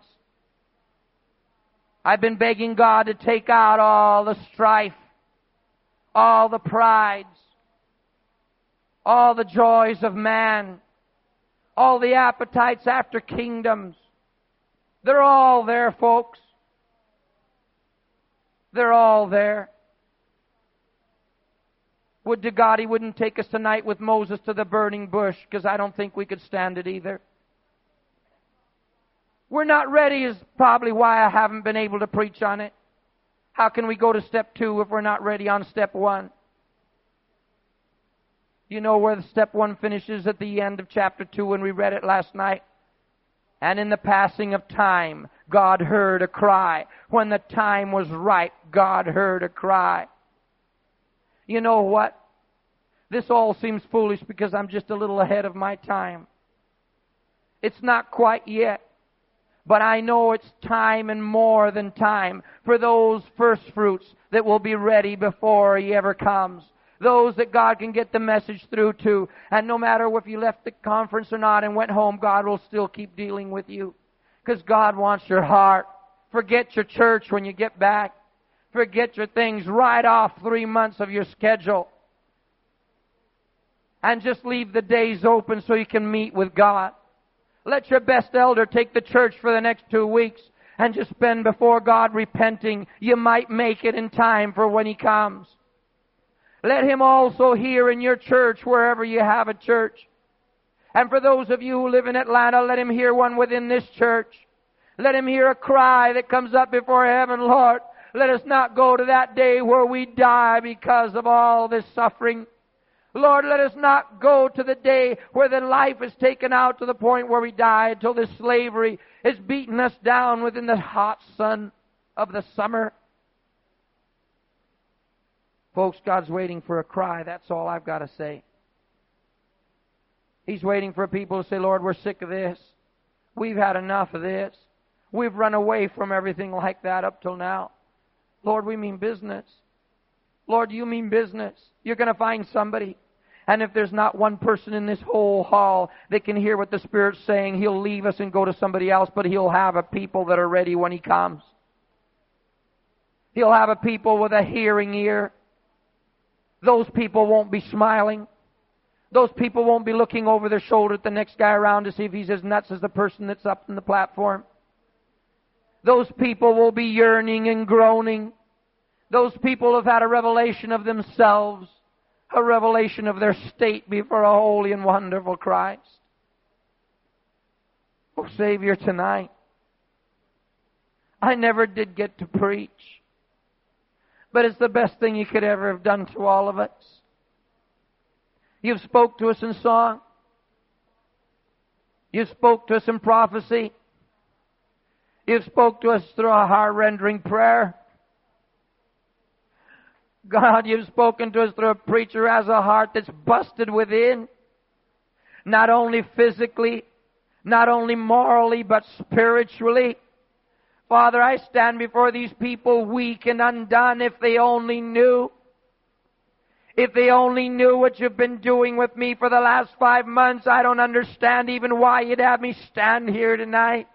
I've been begging God to take out all the strife, all the prides, all the joys of man, all the appetites after kingdoms. They're all there, folks. They're all there. Would to God He wouldn't take us tonight with Moses to the burning bush, because I don't think we could stand it either. We're not ready is probably why I haven't been able to preach on it. How can we go to step 2 if we're not ready on step 1? You know where the step 1 finishes at the end of chapter 2 when we read it last night? And in the passing of time, God heard a cry. When the time was right, God heard a cry. You know what? This all seems foolish because I'm just a little ahead of my time. It's not quite yet. But I know it's time and more than time for those first fruits that will be ready before He ever comes. Those that God can get the message through to. And no matter if you left the conference or not and went home, God will still keep dealing with you. Because God wants your heart. Forget your church when you get back. Forget your things. Write off 3 months of your schedule. And just leave the days open so you can meet with God. Let your best elder take the church for the next 2 weeks and just spend before God repenting. You might make it in time for when He comes. Let him also hear in your church, wherever you have a church. And for those of you who live in Atlanta, let him hear one within this church. Let him hear a cry that comes up before heaven, Lord, let us not go to that day where we die because of all this suffering. Lord, let us not go to the day where the life is taken out to the point where we die, until this slavery is beating us down within the hot sun of the summer. Folks, God's waiting for a cry. That's all I've got to say. He's waiting for people to say, Lord, we're sick of this. We've had enough of this. We've run away from everything like that up till now. Lord, we mean business. Lord, you mean business. You're going to find somebody. And if there's not one person in this whole hall that can hear what the Spirit's saying, He'll leave us and go to somebody else, but He'll have a people that are ready when He comes. He'll have a people with a hearing ear. Those people won't be smiling. Those people won't be looking over their shoulder at the next guy around to see if he's as nuts as the person that's up in the platform. Those people will be yearning and groaning. Those people have had a revelation of themselves, a revelation of their state before a holy and wonderful Christ. Oh, Savior, tonight, I never did get to preach, but it's the best thing you could ever have done to all of us. You've spoke to us in song. You spoke to us in prophecy. You spoke to us through a heart-rendering prayer. God, you've spoken to us through a preacher who has a heart that's busted within. Not only physically, not only morally, but spiritually. Father, I stand before these people weak and undone. If they only knew. If they only knew what you've been doing with me for the last 5 months, I don't understand even why you'd have me stand here tonight.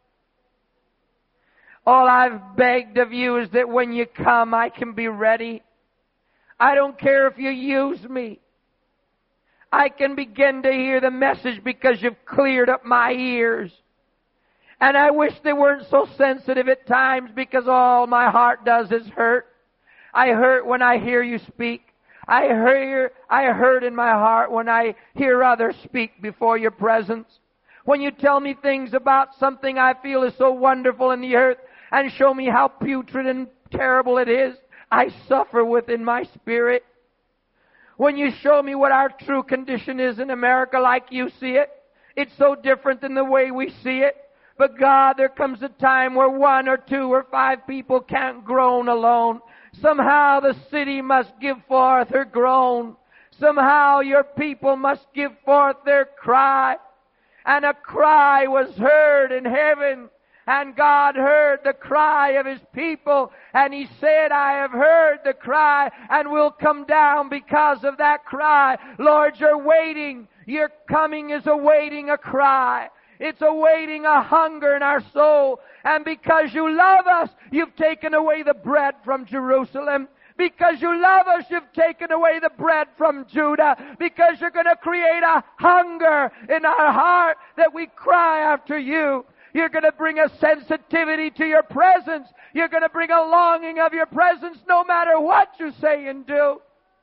All I've begged of you is that when you come, I can be ready. I don't care if you use me. I can begin to hear the message because you've cleared up my ears. And I wish they weren't so sensitive at times, because all my heart does is hurt. I hurt when I hear you speak. I hurt in my heart when I hear others speak before your presence. When you tell me things about something I feel is so wonderful in the earth and show me how putrid and terrible it is, I suffer within my spirit. When you show me what our true condition is in America like you see it, it's so different than the way we see it. But God, there comes a time where 1 or 2 or 5 people can't groan alone. Somehow the city must give forth her groan. Somehow your people must give forth their cry. And a cry was heard in heaven. And God heard the cry of His people. And He said, I have heard the cry and will come down because of that cry. Lord, you're waiting. Your coming is awaiting a cry. It's awaiting a hunger in our soul. And because you love us, you've taken away the bread from Jerusalem. Because you love us, you've taken away the bread from Judah. Because you're going to create a hunger in our heart that we cry after you. You're going to bring a sensitivity to your presence. You're going to bring a longing of your presence no matter what you say and do.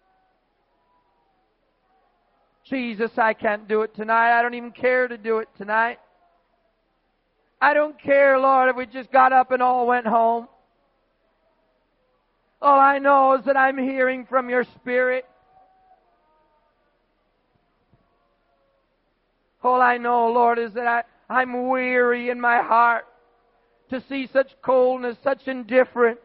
Jesus, I can't do it tonight. I don't even care to do it tonight. I don't care, Lord, if we just got up and all went home. All I know is that I'm hearing from your Spirit. All I know, Lord, is that I'm weary in my heart to see such coldness, such indifference.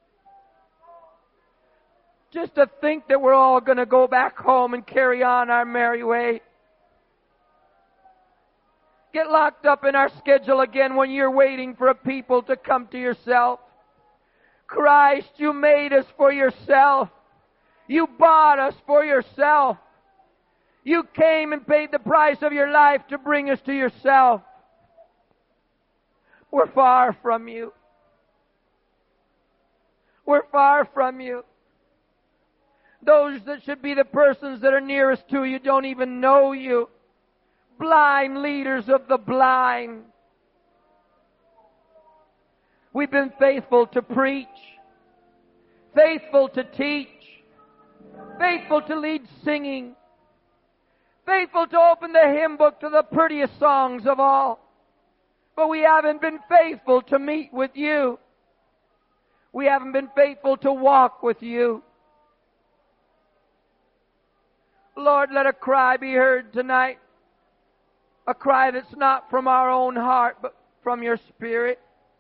Just to think that we're all going to go back home and carry on our merry way. Get locked up in our schedule again when you're waiting for a people to come to yourself. Christ, you made us for yourself. You bought us for yourself. You came and paid the price of your life to bring us to yourself. We're far from you. We're far from you. Those that should be the persons that are nearest to you don't even know you. Blind leaders of the blind. We've been faithful to preach, faithful to teach, faithful to lead singing, faithful to open the hymn book to the prettiest songs of all. But we haven't been faithful to meet with you. We haven't been faithful to walk with you. Lord, let a cry be heard tonight. A cry that's not from our own heart, but from your Spirit.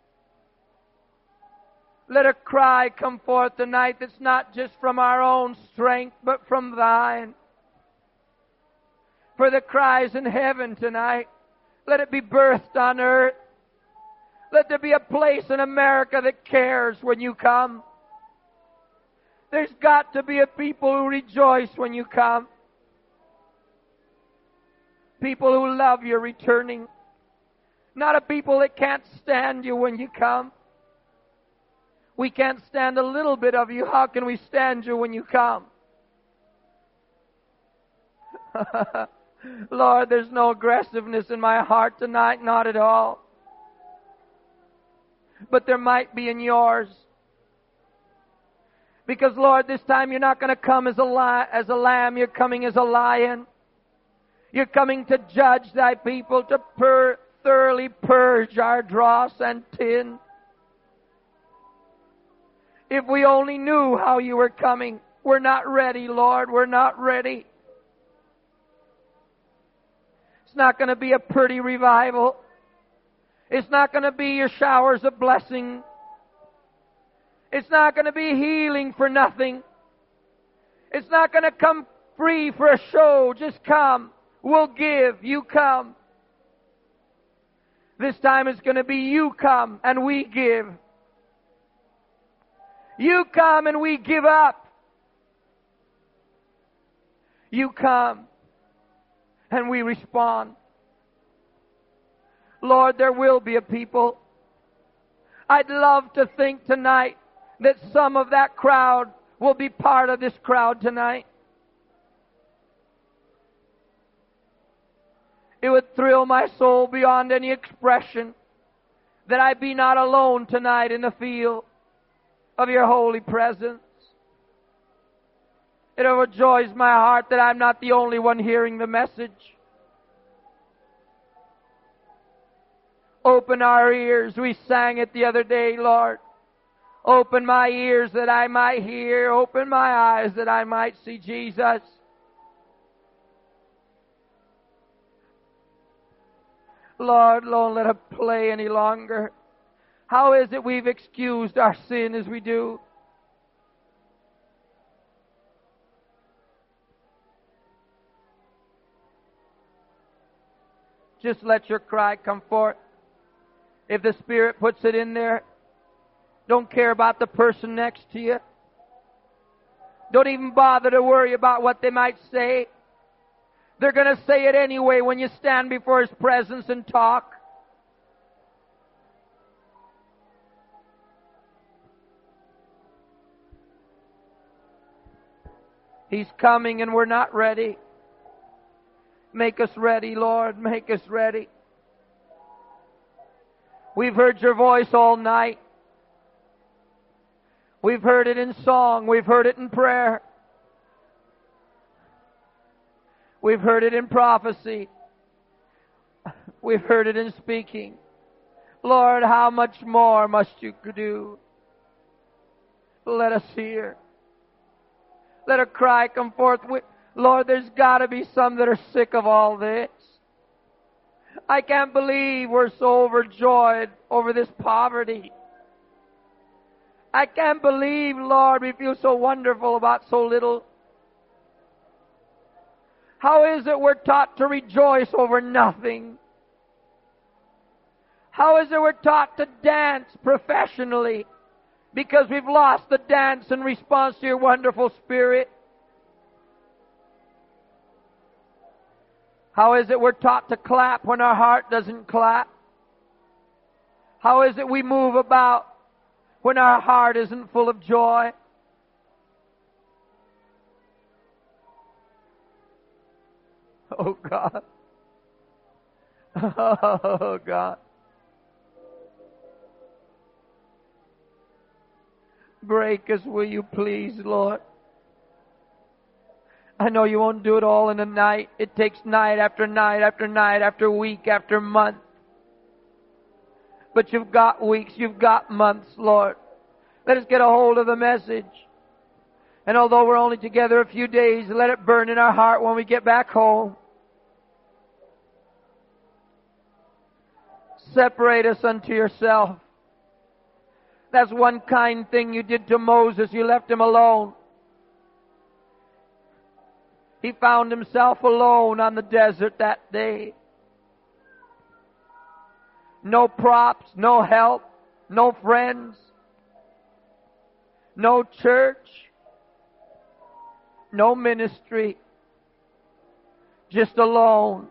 Let a cry come forth tonight that's not just from our own strength, but from thine. For the cries in heaven tonight, let it be birthed on earth. Let there be a place in America that cares when you come. There's got to be a people who rejoice when you come. People who love your returning. Not a people that can't stand you when you come. We can't stand a little bit of you. How can we stand you when you come? Lord, there's no aggressiveness in my heart tonight, not at all. But there might be in yours. Because, Lord, this time you're not going to come as a lamb, you're coming as a lion. You're coming to judge thy people, to thoroughly purge our dross and tin. If we only knew how you were coming. We're not ready, Lord. We're not ready. It's not going to be a pretty revival. It's not going to be your showers of blessing. It's not going to be healing for nothing. It's not going to come free for a show. Just come. We'll give. You come. This time it's going to be you come and we give. You come and we give up. You come and we respond. Lord, there will be a people. I'd love to think tonight that some of that crowd will be part of this crowd tonight. It would thrill my soul beyond any expression that I be not alone tonight in the field of your holy presence. It overjoys my heart that I'm not the only one hearing the message. Open our ears. We sang it the other day, Lord. Open my ears that I might hear. Open my eyes that I might see Jesus. Lord, don't let it play any longer. How is it we've excused our sin as we do? Just let your cry come forth. If the Spirit puts it in there, don't care about the person next to you. Don't even bother to worry about what they might say. They're going to say it anyway when you stand before His presence and talk. He's coming and we're not ready. Make us ready, Lord. Make us ready. We've heard your voice all night. We've heard it in song. We've heard it in prayer. We've heard it in prophecy. We've heard it in speaking. Lord, how much more must you do? Let us hear. Let a cry come forth. Lord, there's got to be some that are sick of all this. I can't believe we're so overjoyed over this poverty. I can't believe, Lord, we feel so wonderful about so little. How is it we're taught to rejoice over nothing? How is it we're taught to dance professionally because we've lost the dance in response to your wonderful Spirit? How is it we're taught to clap when our heart doesn't clap? How is it we move about when our heart isn't full of joy? Oh God. Oh God. Break us, will you please, Lord? I know you won't do it all in a night. It takes night after night after night after week after month. But you've got weeks, you've got months, Lord. Let us get a hold of the message. And although we're only together a few days, let it burn in our heart when we get back home. Separate us unto yourself. That's one kind thing you did to Moses. You left him alone. He found himself alone on the desert that day. No props, no help, no friends, no church, no ministry. Just alone.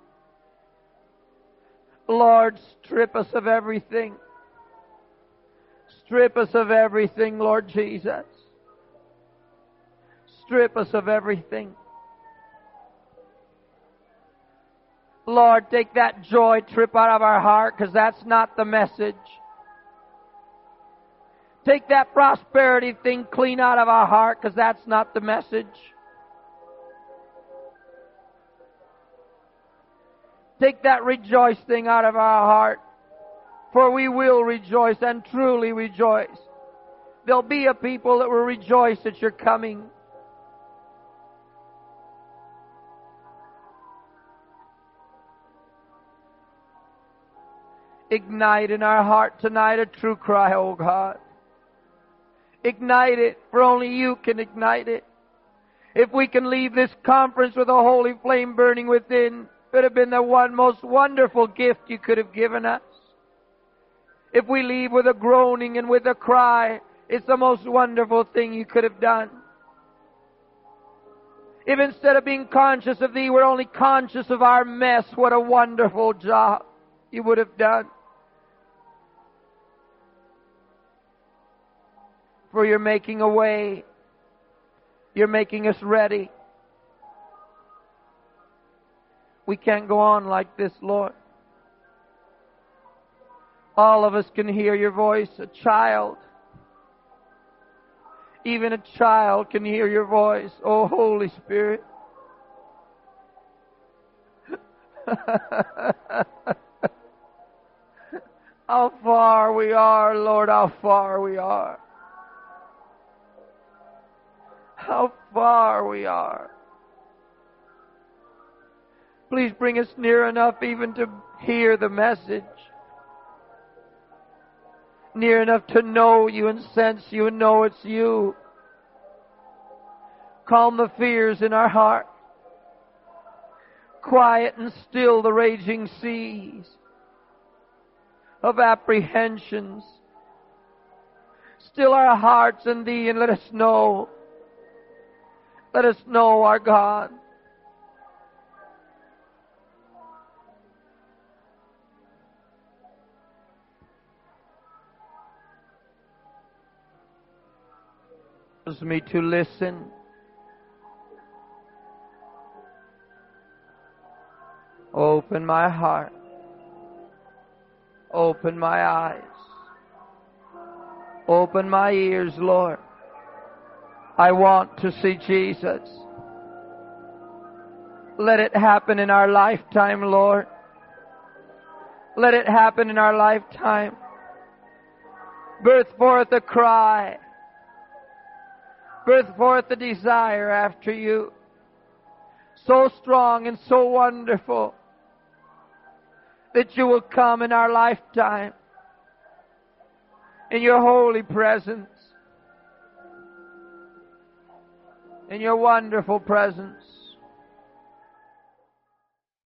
Lord, strip us of everything. Strip us of everything, Lord Jesus. Strip us of everything. Lord, take that joy trip out of our heart, because that's not the message. Take that prosperity thing clean out of our heart, because that's not the message. Take that rejoice thing out of our heart, for we will rejoice and truly rejoice. There'll be a people that will rejoice at your coming. Ignite in our heart tonight a true cry, oh God. Ignite it, for only you can ignite it. If we can leave this conference with a holy flame burning within, It would have been the one most wonderful gift you could have given us. If we leave with a groaning and with a cry, it's the most wonderful thing you could have done. If instead of being conscious of Thee, we're only conscious of our mess, what a wonderful job you would have done. For You're making a way. You're making us ready. We can't go on like this, Lord. All of us can hear Your voice. A child, even a child can hear Your voice. Oh, Holy Spirit. How far we are, Lord, how far we are. How far we are. Please bring us near enough even to hear the message. Near enough to know You and sense You and know it's You. Calm the fears in our heart. Quiet and still the raging seas of apprehensions. Still our hearts in Thee and let us know. Let us know, our God. Cause me to listen. Open my heart. Open my eyes. Open my ears, Lord. I want to see Jesus. Let it happen in our lifetime, Lord. Let it happen in our lifetime. Birth forth a cry. Birth forth a desire after You. So strong and so wonderful that You will come in our lifetime in Your holy presence, in Your wonderful presence.